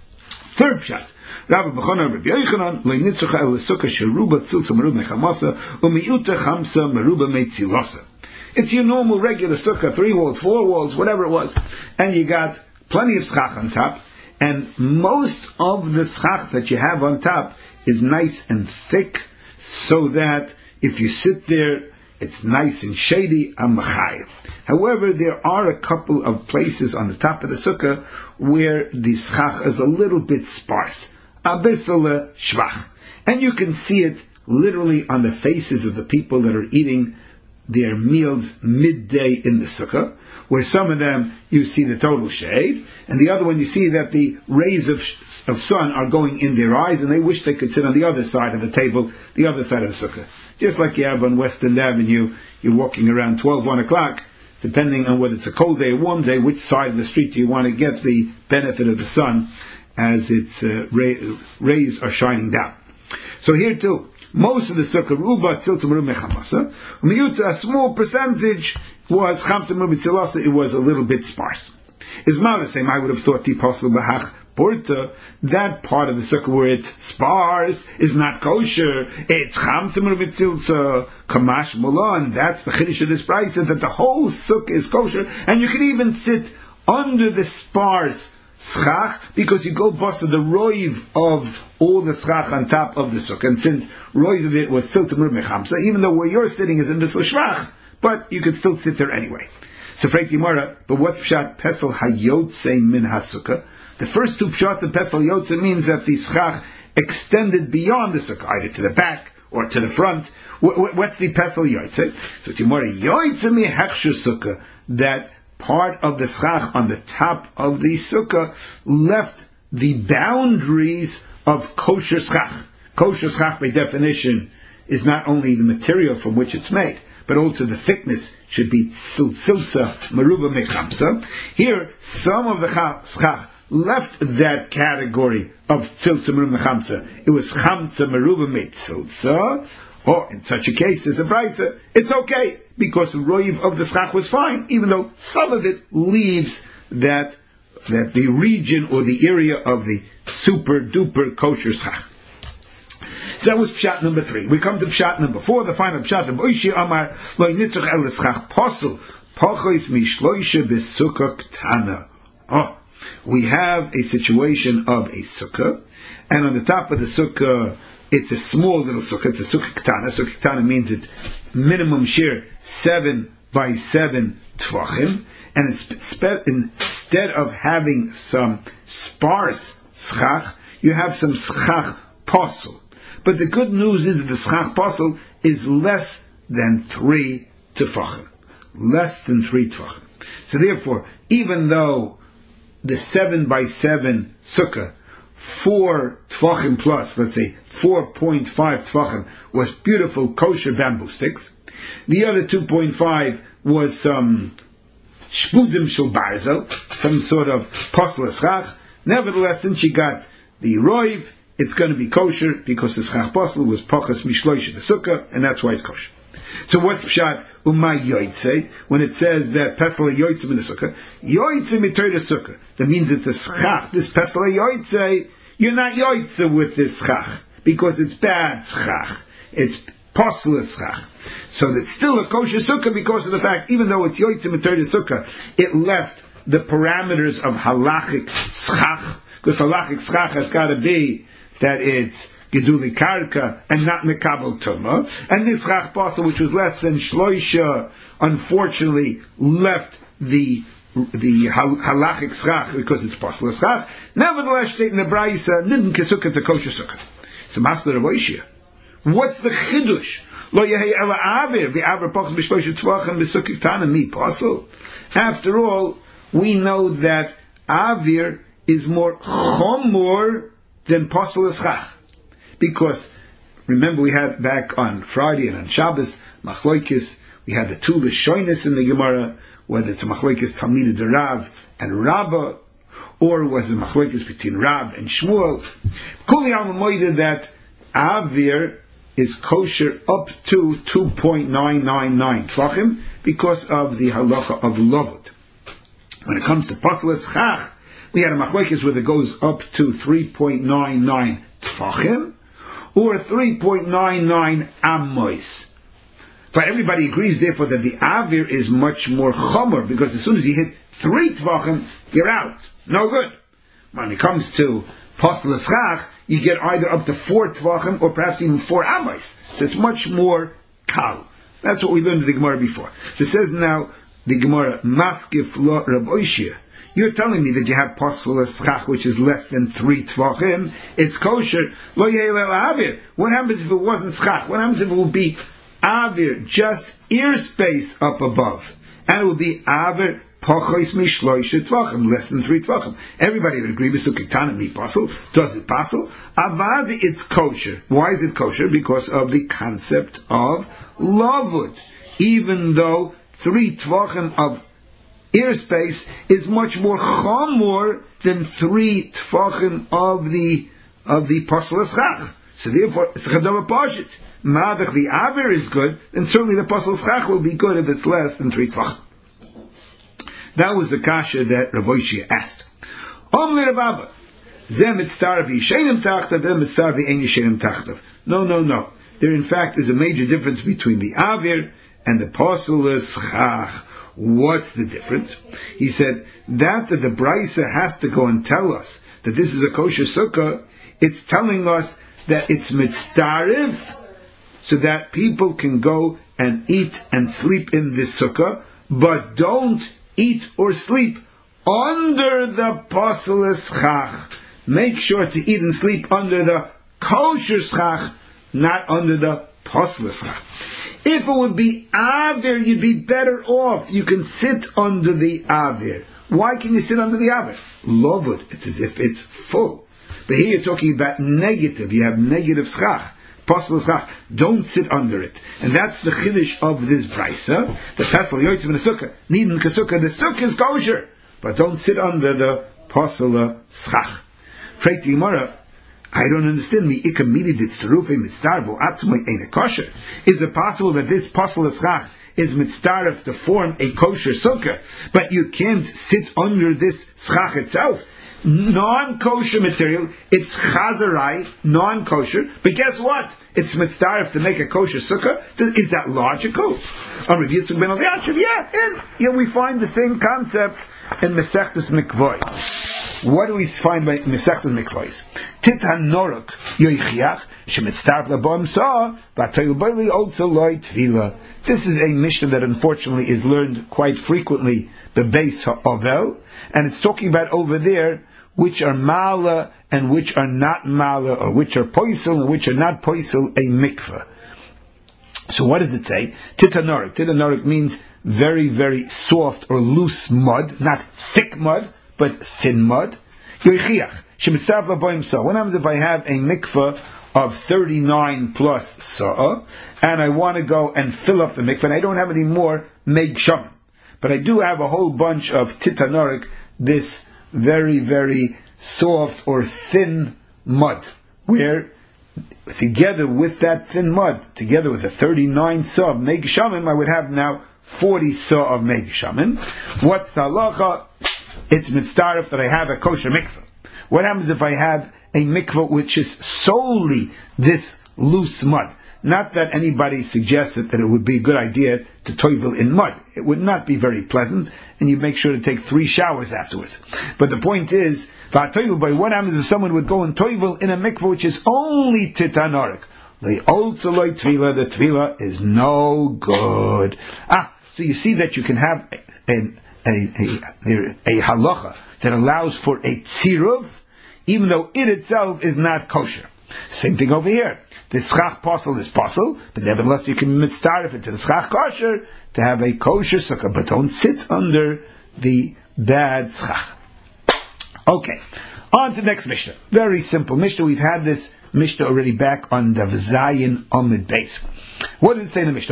Third pshat. Rabbi Bechona Rabbi Yochanan lo nitzrucha el sukkah sheruba tzilza meruba mechamasa u'miuta chamsa meruba metzilasa. It's your normal regular sukkah, three walls, four walls, whatever it was, and you got plenty of schach on top, and most of the schach that you have on top is nice and thick, so that if you sit there, it's nice and shady, amachayev. However, there are a couple of places on the top of the sukkah where the schach is a little bit sparse. Abisala shvach. And you can see it literally on the faces of the people that are eating their meals midday in the sukkah, where some of them you see the total shade, and the other one you see that the rays of, of sun are going in their eyes, and they wish they could sit on the other side of the table, the other side of the sukkah. Just like you have on Western Avenue, you're walking around twelve, one o'clock, depending on whether it's a cold day or warm day, which side of the street do you want to get the benefit of the sun as its uh, ray, rays are shining down. So here too, most of the sukkah, ruba tzilza meruba mechamasa, umiyuta, a small percentage was chamsa meruba tzilasa, it was a little bit sparse. Is the same, I would have thought tiposel b'hach porta, that part of the sukkah where it's sparse is not kosher, it's chamsa meruba tzilza, kamash mula, and that's the chiddush of this price, that the whole sukkah is kosher, and you can even sit under the sparse schach, because you go bust the roiv of all the schach on top of the sukkah, and since roiv of it was tzilza meruba mechamsa, even though where you're sitting is in the shvach, but you could still sit there anyway. So Frank Dimara, but what pshat pesel hayotze min hasukkah? The first two pshat of pesel hayotze means that the schach extended beyond the sukkah, either to the back or to the front. What's the pesel hayotze? So Dimara, hayotze mi hechsher sukkah, that part of the schach on the top of the sukkah left the boundaries of kosher schach. Kosher schach, by definition, is not only the material from which it's made, but also the thickness should be tzilza meruba mechamsa. Here, some of the schach left that category of tzilza meruba mechamsa. It was chamsa meruba metzilza. Or in such a case, as a brisa, it's okay, because the roiv of the schach was fine, even though some of it leaves that that the region or the area of the super duper kosher schach. So that was pshat number three. We come to pshat number four, the final pshat of Oishi Amar Lo Nitzrach El Schach Posel Pochois Mishloisha Besukkah Ktana. Oh, we have a situation of a sukkah, and on the top of the sukkah, it's a small little sukkah. It's a sukkah ktana. Sukkah ktana means it's minimum shear seven by seven tvachim, and it's spe- instead of having some sparse schach, you have some schach posel. But the good news is that the schach posel is less than three tvachim, less than three tvachim. So therefore, even though the seven by seven sukkah, four tvachim plus, let's say four point five tvachim, was beautiful kosher bamboo sticks. The other two point five was some shpudim shel barzel, some sort of posel schach. Nevertheless, since you got the roiv, it's going to be kosher, because the schach posel was pochas mishloish the sukkah, and that's why it's kosher. So what pshat umay yoytze, when it says that pesel yoytze in the sukkah, yoytze mitoy the sukkah, that means that the schach, this pesel yoytze, you're not yoytze with this schach, because it's bad schach, it's posel schach. So it's still a kosher sukkah because of the fact, even though it's yoytze mitoy the sukkah, it left the parameters of halachic schach, because halachic schach has got to be that it's geduli karka and not mekabel tuma, and this schach posel, which was less than shloisha, unfortunately left the the halachic schach because it's possible schach. Nevertheless, state in the Braisa, nidin kesukah is a kosher sukkah. It's a master of Oishia. What's the chidush? Lo yehei ela avir v'avir poch b'shlosh tzvachim b'sukkah tana mi possible. After all, we know that avir is more chomor than possible schach, because remember we had back on Friday and on Shabbos machloikis. We had the two Lashonis in the Gemara, whether it's a Machlokes Talmidei de Rav and Rabbah, or was it Machlokes between Rav and Shmuel. Kuli Alma Moida that Avir is kosher up to two point nine nine nine Tvachim because of the halacha of Lovud. When it comes to Paslas Chach, we had a Machlokes where it goes up to three point nine nine Tvachim, or three point nine nine Amos. But everybody agrees, therefore, that the avir is much more chomer, because as soon as you hit three tvachim, you're out. No good. When it comes to pasal schach, you get either up to four tvachim, or perhaps even four amos. So it's much more kal. That's what we learned in the Gemara before. So it says now, the Gemara, maskif lo Rab Oishia. You're telling me that you have pasal schach, which is less than three tvachim. It's kosher. Lo ye'el avir. What happens if it wasn't schach? What happens if it would be avir, just ear space up above, and it will be avir pochos mishloish tvachim, less than three tvachim. Everybody would agree with sukkah mi pasul. Does it pasul? Avad, it's kosher. Why is it kosher? Because of the concept of lavud. Even though three tvachim of ear space is much more chamor than three tvachim of the of the pasul schach. So therefore, it's chadava pashit. Madach, the avir is good, then certainly the pasal schach will be good if it's less than three tvach. That was the kasha that Rav Oishia asked. Omli Rababa, zem mitzarvi yishenim tachtav, zem mitzarvi ein yishenim tachtav. No, no, no. There in fact is a major difference between the avir and the pasal schach. What's the difference? He said, that that the Braisa has to go and tell us that this is a kosher sukkah, it's telling us that it's mitzarif, so that people can go and eat and sleep in this sukkah, but don't eat or sleep under the pasal schach. Make sure to eat and sleep under the kosher schach, not under the pasal schach. If it would be avir, you'd be better off. You can sit under the avir. Why can you sit under the avir? Lovud, it's as if it's full. But here you're talking about negative. You have negative schach. Pasal schach, don't sit under it, and that's the chiddush of this brisa. The pasal yoytzev in the sukkah, nidin kesukah. The sukkah is kosher, but don't sit under the pasal schach. Freit the Gemara, I don't understand. Mi ikam midi ditztarufe mitzdarvu atzmoi ein kosher. Is it possible that this pasal schach is mitzdarif to form a kosher sukkah, but you can't sit under this schach itself? Non-kosher material, it's chazarai, non-kosher, but guess what? It's mitzdarif to make a kosher sukkah. Is that logical? Yeah, and here we find the same concept in Masechtas Mikvos. What do we find by Masechtas Mikvos? Titan noruk yoichiach shemitzdarif labom sa v'atayubali also loy tvila. This is a mission that unfortunately is learned quite frequently, the Beis HaOvel, and it's talking about over there which are mala and which are not mala, or which are poisel and which are not poisel, a mikveh. So what does it say? Titanorik. Titanorik means very, very soft or loose mud, not thick mud, but thin mud. Yoichiach. Shemitzav laboim sa. What happens if I have a mikveh of thirty-nine plus sa'ah, and I want to go and fill up the mikveh, and I don't have any more meg sham, but I do have a whole bunch of titanorik, this very, very soft or thin mud, where together with that thin mud, together with the thirty-nine saw of meg shamim, I would have now forty saw of meg shamim. What's the halacha? It's mitzdarif that I have a kosher mikveh. What happens if I have a mikveh which is solely this loose mud? Not that anybody suggested that it would be a good idea to toivel in mud. It would not be very pleasant, and you make sure to take three showers afterwards. But the point is, by what happens if someone would go and toivel in a mikveh which is only titanorik? The old saloi tvila, the tvila is no good. Ah, so you see that you can have a, a, a, a, a halacha that allows for a tziruv, even though it itself is not kosher. Same thing over here. The schach posel is posel, but nevertheless you can mitzaref it to the schach kosher to have a kosher sukkah, but don't sit under the bad schach. Okay, on to the next Mishnah. Very simple Mishnah. We've had this Mishnah already back on the V'zayin Amud Beis. What did it say in the Mishnah?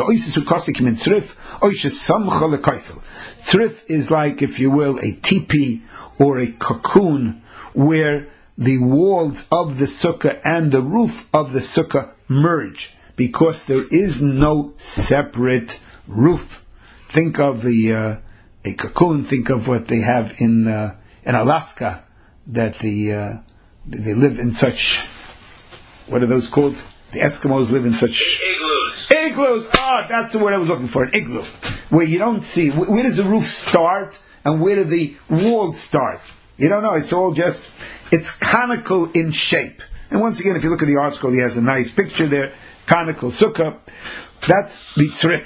Tzrif is like, if you will, a teepee or a cocoon where the walls of the sukkah and the roof of the sukkah merge, because there is no separate roof. Think of the uh, a cocoon. Think of what they have in uh, in Alaska, that the uh, they live in such, what are those called? The Eskimos live in such igloos. Igloos. Ah, that's the word I was looking for. An igloo, where you don't see, where does the roof start and where do the walls start? You don't know. It's all just, it's conical in shape. And once again, if you look at the article, he has a nice picture there. Conical sukkah. That's the tzrif.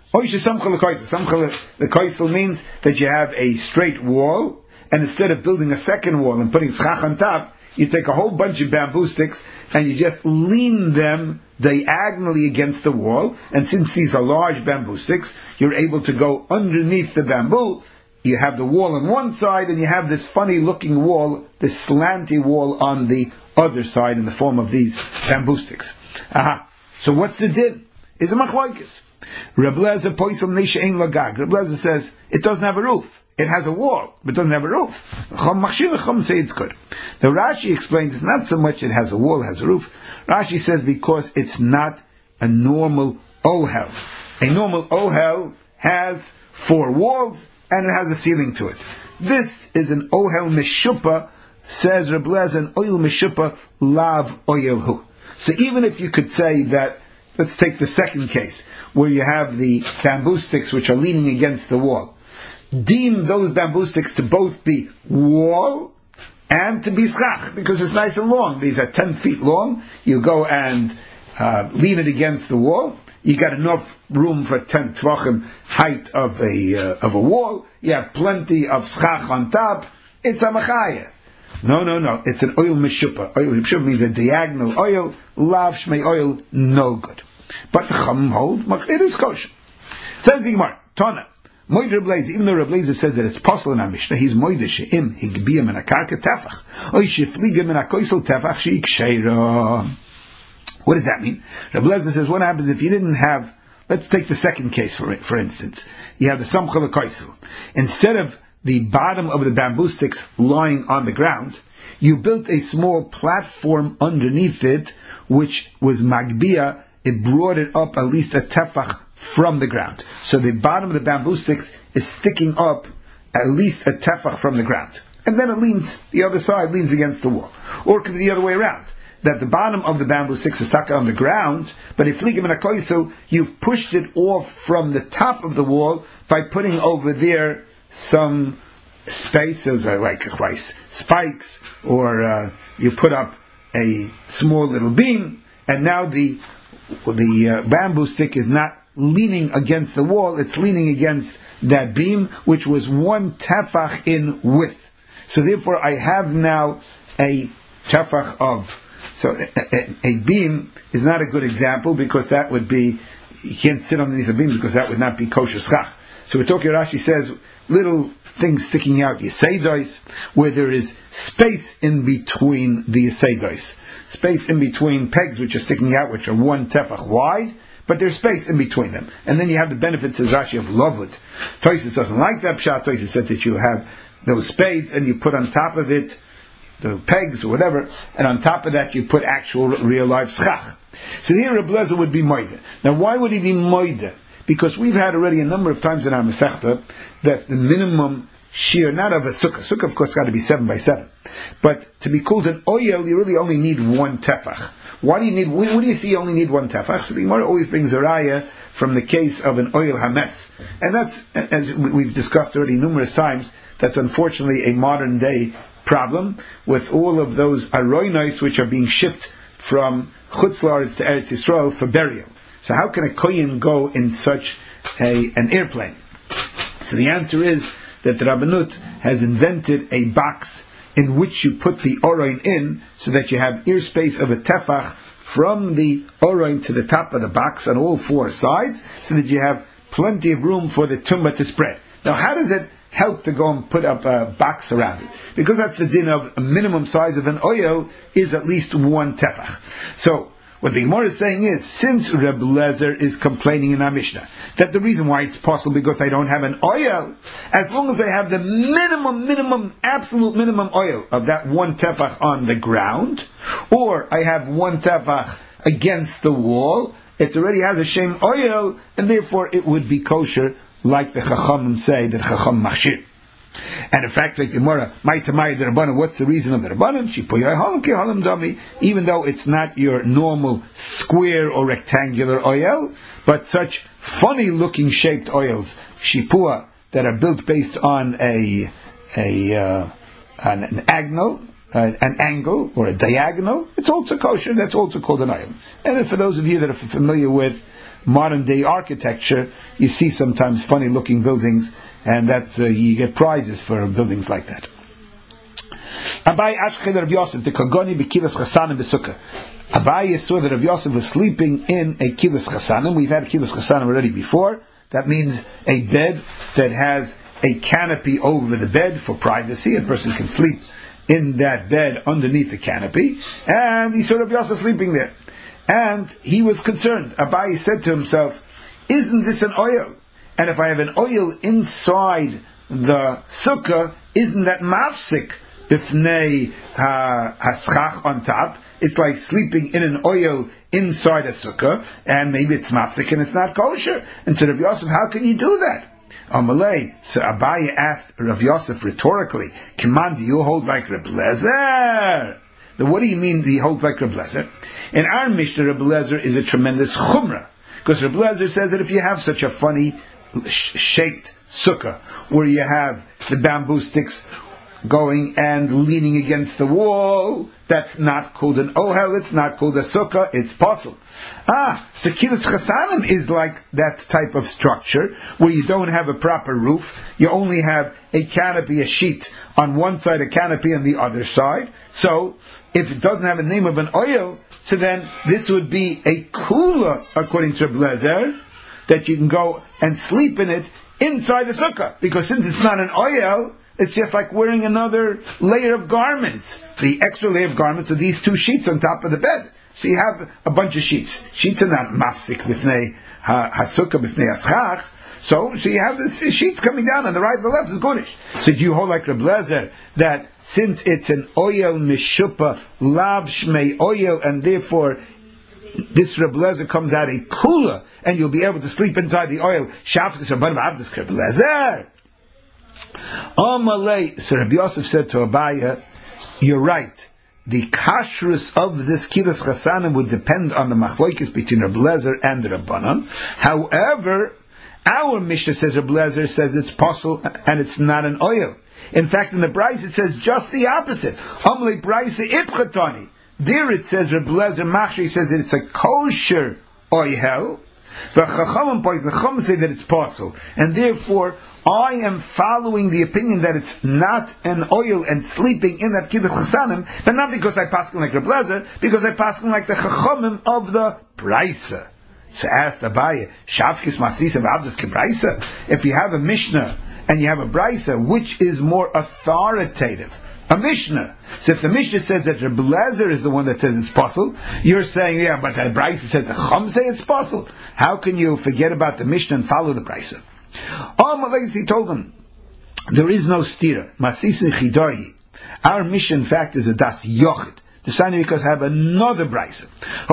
The koisel means that you have a straight wall, and instead of building a second wall and putting schach on top, you take a whole bunch of bamboo sticks and you just lean them diagonally against the wall. And since these are large bamboo sticks, you're able to go underneath the bamboo. You have the wall on one side, and you have this funny looking wall, this slanty wall on the other side in the form of these bamboo sticks. Aha. So what's the din? Is a machlokes. Reb Lezer poisel neisha ein lagag. Reb Lezer says it doesn't have a roof. It has a wall, but doesn't have a roof. Chum machshir Chum say it's good. The Rashi explains it's not so much it has a wall, it has a roof. Rashi says because it's not a normal ohel. A normal ohel has four walls and it has a ceiling to it. This is an ohel mishupa, says Reb Lezer, an oil mishupa lav oyel hu. So even if you could say that, let's take the second case, where you have the bamboo sticks which are leaning against the wall. Deem those bamboo sticks to both be wall and to be schach, because it's nice and long. These are ten feet long. You go and uh, lean it against the wall. You got enough room for ten tvachim height of a uh, of a wall. You have plenty of schach on top. It's a machaya. No, no, no. It's an oil mishupa. Oil mishupa means a diagonal oil. Lav shmei oil, no good. But the Chum hold, it is kosher. Says the Gemara, Tana. Moed Reb Lezer, even though Reb Lezer says that it's possible in our Mishnah, he's moed she'im higbiyam in a karka tefach, oy shefligam in a koisel tefach she'ikshera. What does that mean? Reb Lezer says, what happens if you didn't have, let's take the second case for for instance. You have the samcha l'koisel. Instead of the bottom of the bamboo sticks lying on the ground, you built a small platform underneath it, which was magbiyah. It brought it up at least a tefach from the ground. So the bottom of the bamboo sticks is sticking up at least a tefach from the ground. And then it leans, the other side leans against the wall. Or it could be the other way around. That the bottom of the bamboo sticks is stuck on the ground, but if ligam in a koisel, you've pushed it off from the top of the wall by putting over there some spaces, or like rice spikes, or uh, you put up a small little beam, and now the the uh, bamboo stick is not leaning against the wall, it's leaning against that beam, which was one tefach in width. So therefore I have now a tefach of, so a, a, a beam is not a good example, because that would be, you can't sit underneath a beam, because that would not be kosher schach. So we're talking, Rashi says, little things sticking out, yeseidos, where there is space in between the yeseidos. Space in between pegs which are sticking out, which are one tefach wide, but there's space in between them. And then you have the benefits, as Rashi, of lavud. Tosfos doesn't like that pshat. Tosfos says that you have those spades and you put on top of it the pegs or whatever, and on top of that you put actual real life schach. So here Reb Lezer would be moide. Now why would he be moide? Because we've had already a number of times in our Masechta that the minimum shear, not of a sukkah, sukkah of course got to be seven by seven, but to be called an oyel, you really only need one tefach. Why do you need, what do you see you only need one tefach? So the Gemara always brings a raya from the case of an oyel hames. And that's, as we've discussed already numerous times, that's unfortunately a modern day problem with all of those aroinos which are being shipped from Chutz La'aretz to Eretz Yisrael for burial. So how can a kohen go in such a, an airplane? So the answer is that the Rabbanut has invented a box in which you put the Oroin in, so that you have ear space of a tefach from the Oroin to the top of the box on all four sides, so that you have plenty of room for the tumba to spread. Now, how does it help to go and put up a box around it? Because that's the din of a minimum size of an oil is at least one tefach. So, what the Gemara is saying is, since Reb Lezer is complaining in our Mishnah that the reason why it's possible because I don't have an oil, as long as I have the minimum, minimum, absolute minimum oil of that one tefach on the ground, or I have one tefach against the wall, it already has a shem oil, and therefore it would be kosher, like the Chachamim say, that Chacham Machshir. And in fact, like the Gemara, Maitamai the Rabbanan, what's the reason of the Rabbanan? Shipoyai halam ki halam dami. Even though it's not your normal square or rectangular oil, but such funny looking shaped oils, shipua, that are built based on a a uh, an, an angle, uh, an angle or a diagonal, it's also kosher. That's also called an oil. And for those of you that are familiar with modern day architecture, you see sometimes funny looking buildings, and that's uh, you get prizes for buildings like that. Abai Ashkel Rav Yosef the Kagoni bekilas chasanim besukkah. Abai saw that Rav Yosef was sleeping in a kilas chasanim. We've had kilas chasanim already before. That means a bed that has a canopy over the bed for privacy. A person can sleep in that bed underneath the canopy, and he saw Rav Yosef sleeping there, and he was concerned. Abai said to himself, "Isn't this an oil? And if I have an oil inside the sukkah, isn't that mafsik b'fnei haschach on top? It's like sleeping in an oil inside a sukkah, and maybe it's mafsik and it's not kosher." And so Rav Yosef, how can you do that? Amalei. So Abaye asked Rav Yosef rhetorically, "Kiman, do you hold like Reb Lezer?" Now, what do you mean? Do you hold like Reb Lezer? In our Mishnah, Reb Lezer is a tremendous chumrah, because Reb Lezer says that if you have such a funny shaped sukkah where you have the bamboo sticks going and leaning against the wall, that's not called an ohel, it's not called a sukkah, it's puzzle. Ah, so kilas chasanim is like that type of structure where you don't have a proper roof, you only have a canopy, a sheet on one side, a canopy on the other side. So if it doesn't have a name of an oil, so then this would be a kula, according to Reb Lezer, that you can go and sleep in it inside the sukkah. Because since it's not an oil, it's just like wearing another layer of garments. The extra layer of garments are these two sheets on top of the bed. So you have a bunch of sheets. Sheets are not mafsik b'fnei ha-sukkah b'fnei haschach. So, so you have the sheets coming down on the right and the left is Gunish. So do you hold like Reb Lezer that since it's an oil mishupa, lav shmei oil, and therefore this Reb Lezer comes out a kula, and you'll be able to sleep inside the oil. Shaftis Rabbanim Avdis Reb Lezer. Amalei. So Rabbi Yosef said to Abaye, "You're right. The kashrus of this kilas chasanim would depend on the machlokes between Reb Lezer and the Rabbanan. However, our Mishnah says Reb Lezer says it's possible and it's not an oil. In fact, in the Brisa it says just the opposite. Amalei Brisa ipchatani. There it says Reb Lezer Machri says that it's a kosher oil. The Chachamim boys, the Chachamim say that it's possible, and therefore I am following the opinion that it's not an oil and sleeping in that kibbutz chasanim, but not because I paskin like Reb Lezer, because I paskin like the Chachamim of the Brisa." So asked Abaye, "Shavkis masisa v'avdas kebrisa?" If you have a Mishnah and you have a Brisa, which is more authoritative? A Mishnah. So if the Mishnah says that Reb Lezer is the one that says it's possible, you're saying, yeah, but the Brisa says the Chum say it's possible. How can you forget about the Mishnah and follow the Brisa? Oh, Malaysi, he told them, there is no stira. Masisa chidoi. Our Mishnah, in fact, is a das yochid. The sign because I have another Brisa.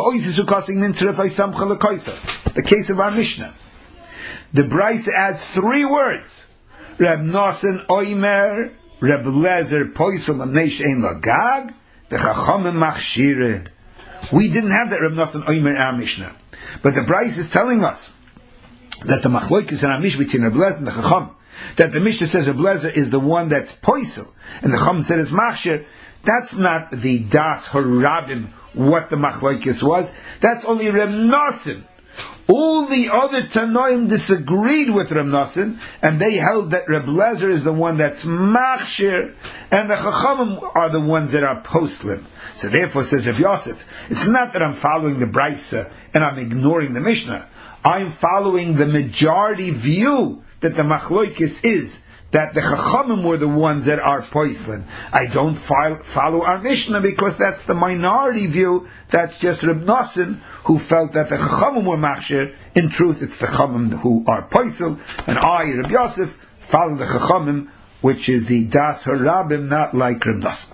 The case of our Mishnah. The Brisa adds three words. Reb Nosen Oimer, Reb Lezer Poisel Amneish Ein Lagag, the Chachamim Machshirin. We didn't have that Reb Nosen Oimer in our Mishnah, but the Brisa is telling us that the Machlokes in our Mishnah between Reb Lezer and the Chacham, that the Mishnah says Reb Lezer is the one that's Poisel, and the Chacham said it's Machshir. That's not the Das Harabim what the Machlokes was. That's only Reb Nosen. All the other Tanoim disagreed with Reb Nosson, and they held that Reb Lezer is the one that's machshir, and the Chachamim are the ones that are poslim. So therefore, says Reb Yosef, it's not that I'm following the Brisa and I'm ignoring the Mishnah. I'm following the majority view that the Machloikis is that the Chachamim were the ones that are poislim. I don't file, follow our Mishnah because that's the minority view. That's just Reb Nosson who felt that the Chachamim were machshir. In truth, it's the Chachamim who are poisl, and I, Reb Yosef, follow the Chachamim, which is the Das Harabim, not like Reb Nosson.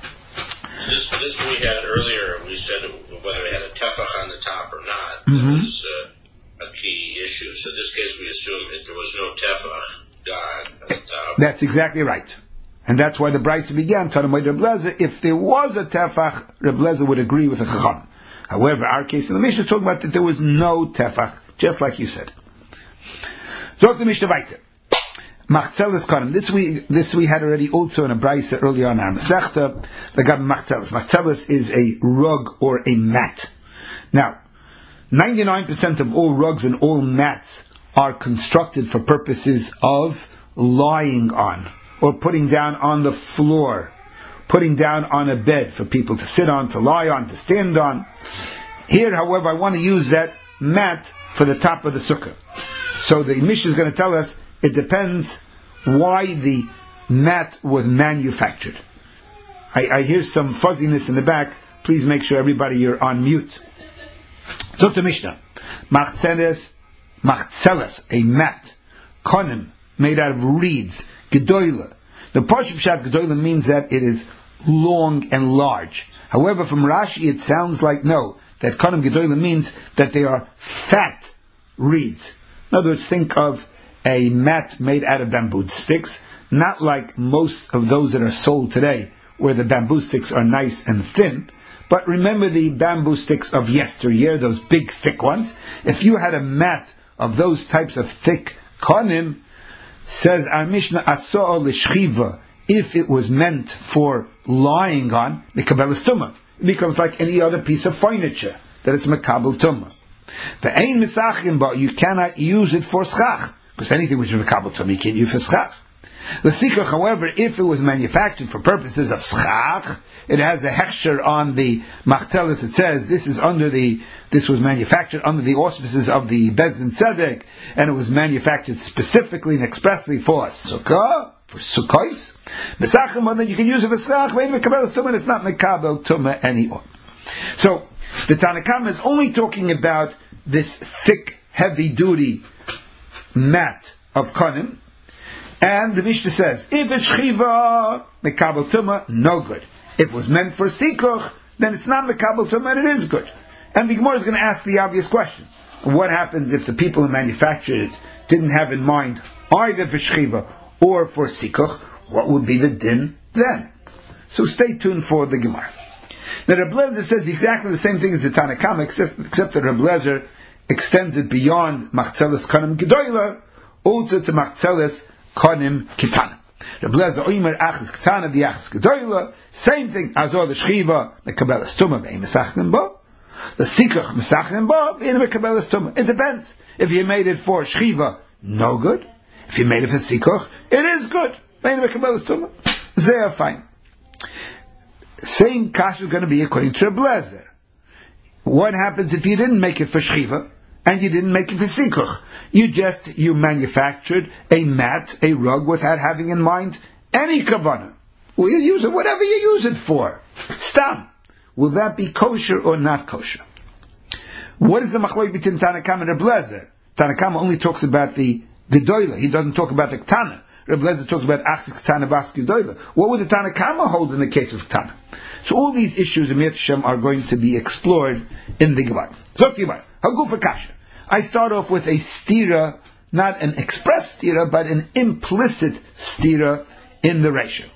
This, this we had earlier, we said whether it had a tefach on the top or not. Mm-hmm. It was uh, a key issue. So in this case, we assume that there was no tefach. God, that's exactly right. And that's why the Brisa began, Tanamay Reb Lezer, if there was a tefach, Reb Lezer would agree with the Chacham. However, our case in the Mishnah is talking about that there was no tefach, just like you said. Zok the Mishnah weiter. Machzeles Kanim. This we, this we had already also in a Brisa earlier on our Masechta, the Gab Machzeles. Machzeles is a rug or a mat. Now, ninety-nine percent of all rugs and all mats are constructed for purposes of lying on, or putting down on the floor, putting down on a bed for people to sit on, to lie on, to stand on. Here, however, I want to use that mat for the top of the sukkah. So the Mishnah is going to tell us it depends why the mat was manufactured. I, I hear some fuzziness in the back. Please make sure everybody you're on mute. So to Mishnah, Machzeles Machzeles, a mat, konim, made out of reeds, gedoyle. The Parsha Pshat gedoyle means that it is long and large. However, from Rashi it sounds like no, that konim gedoyle means that they are fat reeds. In other words, think of a mat made out of bamboo sticks, not like most of those that are sold today, where the bamboo sticks are nice and thin. But remember the bamboo sticks of yesteryear, those big thick ones. If you had a mat of those types of thick konim, says our Mishnah, aso'o l'shchiva, if it was meant for lying on, mekabelas tumah. It becomes like any other piece of furniture, that it's mekabel tumah. Ve'ein misachim, but you cannot use it for schach, because anything which is mekabel tumah, you can't use for schach. The sikach, however, if it was manufactured for purposes of schach, it has a hechsher on the machzeles. It says this is under the this was manufactured under the auspices of the Bezdin Tzedek, and it was manufactured specifically and expressly for sukkah, for sukkos. Mesachim, and then you can use it for schach. Wait, mekabel tumah, it's not mekabel tumah anymore. So the Tanna Kamma is only talking about this thick, heavy-duty mat of konim. And the Mishnah says, if it's shchiva, mekabel tumah, no good. If it was meant for sikuch, then it's not mekabel tumah, and it is good. And the Gemara is going to ask the obvious question. What happens if the people who manufactured it didn't have in mind either for shchiva or for sikuch? What would be the din then? So stay tuned for the Gemara. Now Reb Lezer says exactly the same thing as the Tanna Kamma, except, except that Reb Lezer extends it beyond machzeles konim gedoyle, also to machzeles konim kitana. Reb Lezer oimer achas kitana v'achas gedoyle, same thing, azor l'shchiva, mekabelas tumah ve'im mesachnim bo, the sikuch mesachnim bo, ve'im mekabelas tumah. It depends. If you made it for shchiva, no good. If you made it for sikuch, it is good. Ve'im mekabelas tumah. They are fine. Same kasha is going to be according to Reb Lezer. What happens if you didn't make it for shchiva, and you didn't make it for sikuch? You just, you manufactured a mat, a rug, without having in mind any kavanah. Well, you use it, whatever you use it for. Stam. Will that be kosher or not kosher? What is the machlok between Tanna Kamma and Reb Lezer? Tanna Kamma only talks about the gedoyle. He doesn't talk about the ketana. Reb Lezer talks about achas ketana bas gedoyle. What would the Tanna Kamma hold in the case of ketana? So all these issues in Yet Hashem are going to be explored in the Gemara. Zok Gemara. Hagufa kasha. I start off with a stira, not an express stira, but an implicit stira in the ratio.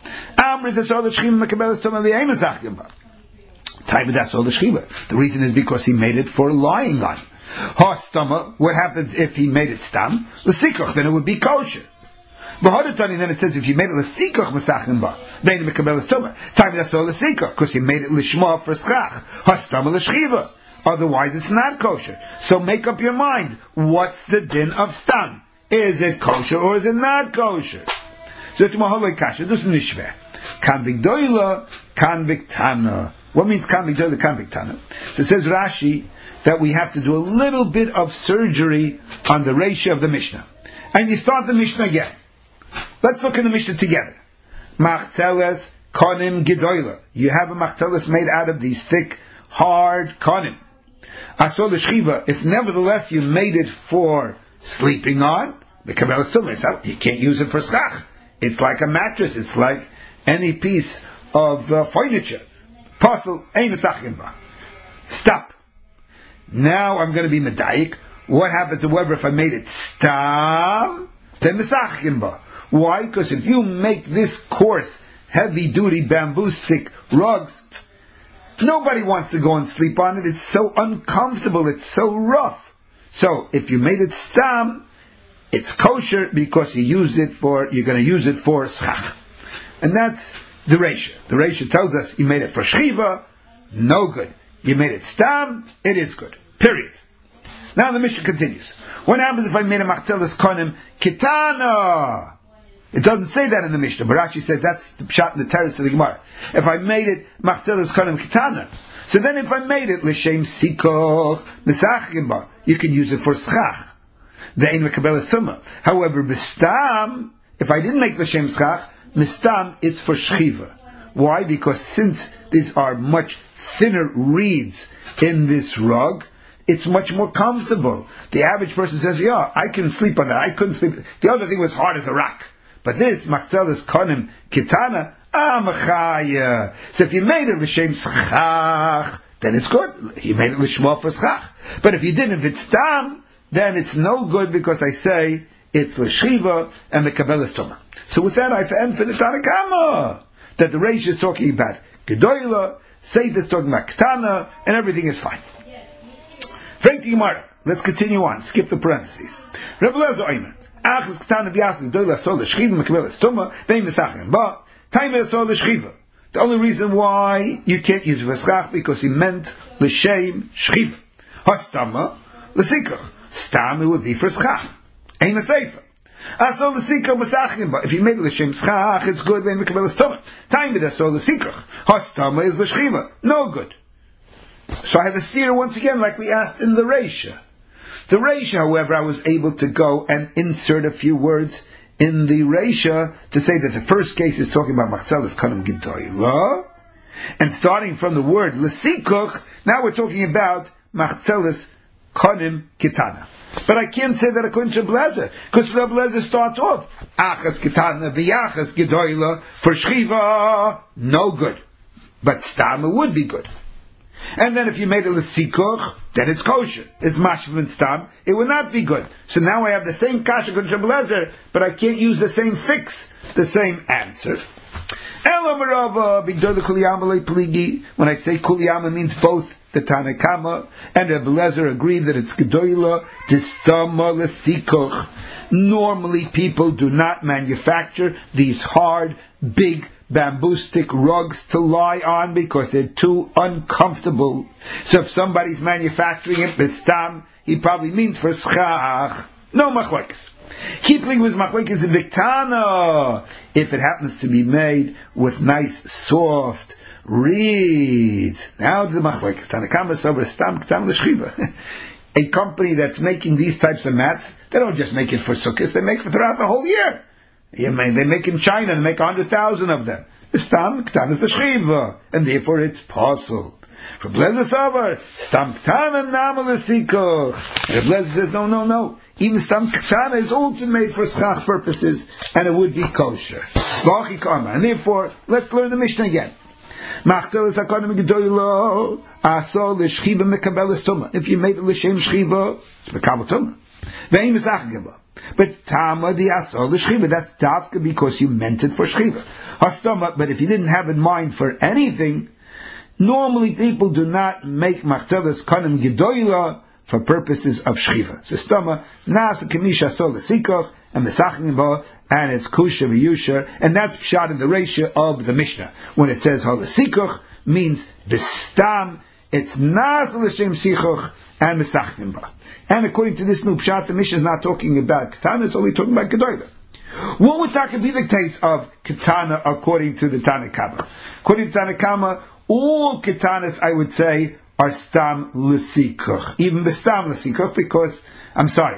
The reason is because he made it for lying on. What happens if he made it stam? L'sikuch, then it would be kosher. Then it says if you made it l'sikuch mesachim ba, then you mekabel l'stoma. Time that's all l'sikuch, because you made it l'shma for schach. Hastama l'shchiva. Otherwise, it's not kosher. So make up your mind. What's the din of stam? Is it kosher or is it not kosher? So it's maholoi kasha. This is nishveh. Kan v'gdoila, kan v'ktana. What means kan v'gdoila, kan v'ktana? So it says Rashi that we have to do a little bit of surgery on the ratio of the Mishnah. And you start the Mishnah again. Let's look at the Mishnah together. Machzeles konim gedoila. You have a machzeles made out of these thick, hard konim. Asol l'shchiva. If nevertheless you made it for sleeping on, you can't use it for schach. It's like a mattress. It's like any piece of uh, furniture. Puzzle, ein mesachim ba. Stop. Now I'm going to be medayik. What happens, however, if I made it stam? Then mesachim ba. Why? Because if you make this coarse, heavy-duty bamboo stick rugs, nobody wants to go and sleep on it. It's so uncomfortable. It's so rough. So if you made it stam, it's kosher because you used it for, you're going to use it for schach. And that's the ratio. The ratio tells us you made it for shchiva, no good. You made it stam, it is good. Period. Now the Mishnah continues. What happens if I made a machzeles konim kitana? It doesn't say that in the Mishnah, but Rashi says that's the pshat in the terrace of the Gemara. If I made it machzeles konim kitana, so then if I made it l'shem sikoch mesachim ba, you can use it for schach. The ein mekabel summa. However, mistam, if I didn't make l'shem schach, mistam, it's for shchiva. Why? Because since these are much thinner reeds in this rug, it's much more comfortable. The average person says, yeah, I can sleep on that. I couldn't sleep. The other thing was hard as a rock. But this, machzeles konim kitana, ah, machaya. So if you made it l'shem schach, then it's good. You made it l'shma for schach. But if you didn't, if it's tam, then it's no good because I say it's l'shiva and the kabbalah tuma. So with that, I end for the Tanna Kama that the Reish is talking about gedoila, Seif is talking about ketana, and everything is fine. Frank Gemara. Let's continue on. Skip the parentheses. Rebbe Lezer Omer. Achas ketana b'yasik gedoila sol l'shchiva mekabel tuma vein mesachim ba time sol l'shchiva. The only reason why you can't use v'schach because he meant l'shem shchiva. Hastama l'sikach. Stam it would be for schach. Ein l'seifa. Asol l'sikach mesachim ba. If you make l'shem schach, it's good vein mekabel tuma. Time it sol l'sikach. Hastama is l'shchiva. No good. So I have a steer once again, like we asked in the Reisha. The Reisha, however, I was able to go and insert a few words in the Reisha to say that the first case is talking about machzeles konim gedoila, and starting from the word l'sikuch, now we're talking about machzeles konim kitana. But I can't say that according to Blazer, because Rabbi Blazer starts off achas kitana v'yachas gedoila for shchiva, no good, but stam it would be good. And then if you made it l'sikuch, then it's kosher. It's mashv and stam. It would not be good. So now I have the same kasha con Shebelezer, but I can't use the same fix, the same answer. When I say kuliyama, it means both the Tanna Kama and Shebelezer agree that it's gedoila d'stama l'sikuch. Normally people do not manufacture these hard, big, bamboo stick rugs to lie on because they're too uncomfortable. So if somebody's manufacturing it bestam, he probably means for schach. No machlekes. Keeping with machlekes in Viktana, if it happens to be made with nice, soft reeds. Now the machlekes Tanna Kama over stam ktam l'shchiva. A company that's making these types of mats, they don't just make it for sukkahs, they make it throughout the whole year. They make in China and make a hundred thousand of them. Stam ktan is the shchiva, and therefore it's possible. Reb Lezer Savar, stam ktan nama l'sikuch. Reb Lezer says, no, no, no. Even stam ktan is also made for schach purposes, and it would be kosher. And therefore, let's learn the Mishnah again. Machzeles hakonim gedoilo asol l'shchiva mekabeles tuma. If you made it l'shem shchiva, it's mekabel tuma. Ve'im mesachim ba. But tama the asol l'shchiva, that's dafka because you meant it for shchiva. Hastama, but if you didn't have in mind for anything, normally people do not make machzeles konim gedoila for purposes of shchiva. So stama nas kamisha asol l'sikoch and mesachim ba, and it's kusha v'yusha, and that's pshat in the ratio of the Mishnah when it says hal l'sikoch means the stam it's nas l'shem sichuch and mesachtim ba. And according to this new pshat, the Mishnah is not talking about Ketana, it's only talking about Gedola. What would taka be the case of Ketana according to the Tanna Kama? According to Tanna Kama, all Ketanas, I would say, are stam l'sikuch. Even the stam l'sikuch, because, I'm sorry,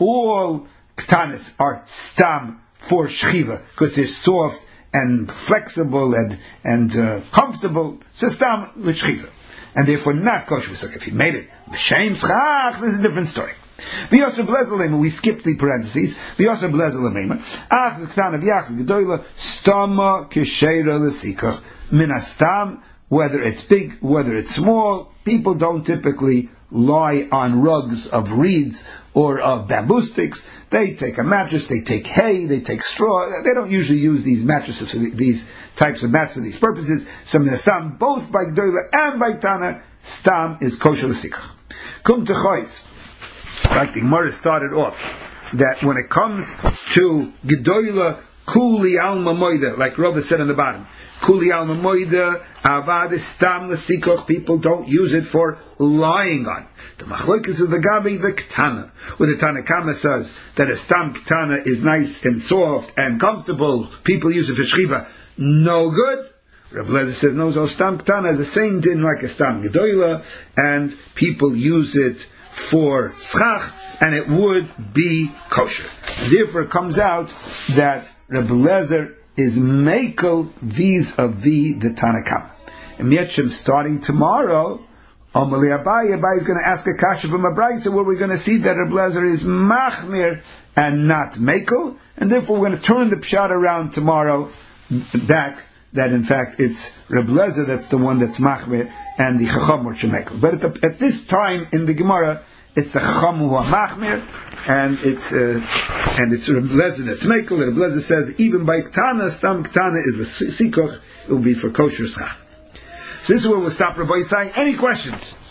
all Ketanas are stam for shchiva, because they're soft and flexible and, and uh, comfortable, so stam l'shchiva. And therefore not kosher v'sukkah. If you made it b'shem schach, this is a different story. V'yosef blezel we skip the parentheses. V'yosef blezel leima. As ketana v'yachs gedola stama k'sheira l'sikach. Min hastam, whether it's big, whether it's small, people don't typically lie on rugs of reeds or of bamboo sticks. They take a mattress, they take hay, they take straw. They don't usually use these mattresses for these types of mats for these purposes. So min hastam, both by gedola and by tana, stam is kosher l'sikach. Kum techois. Like the Gemara started off, that when it comes to Gedola, Kuli Alma Moida, like Rava said on the bottom, Kuli Alma Moida, Avad Stam L'Sikoch, people don't use it for lying on. The Machlokes of the Gabi, the Ketana, where the Tanna Kama says that a Stam Ketana is nice and soft and comfortable, people use it for Shchiva, no good. Rav Lezer says, no, so Stam Ketana is the same din like a Stam Gedola, and people use it for schach, and it would be kosher. And therefore it comes out that Rabbi Lezer is mekel vis-a-vis the Tanna Kama. And Mietchem, starting tomorrow, Omali Abai, Abai is going to ask a kasha from a brayso where we're going to see that Rabbi Lezer is machmir and not mekel, and therefore we're going to turn the pshat around tomorrow back, that in fact it's Rabbi Lezer that's the one that's machmir, and the chacham were shemekel. But at, the, at this time in the Gemara, it's the chacham who are machmir, and it's uh, and it's Rabbi Lezer that's mekel. Rabbi Lezer says even by Ketana, stam Ketana is the sikoch, it will be for kosher schach. So this is where we'll stop. Rabbi Yisai, any questions?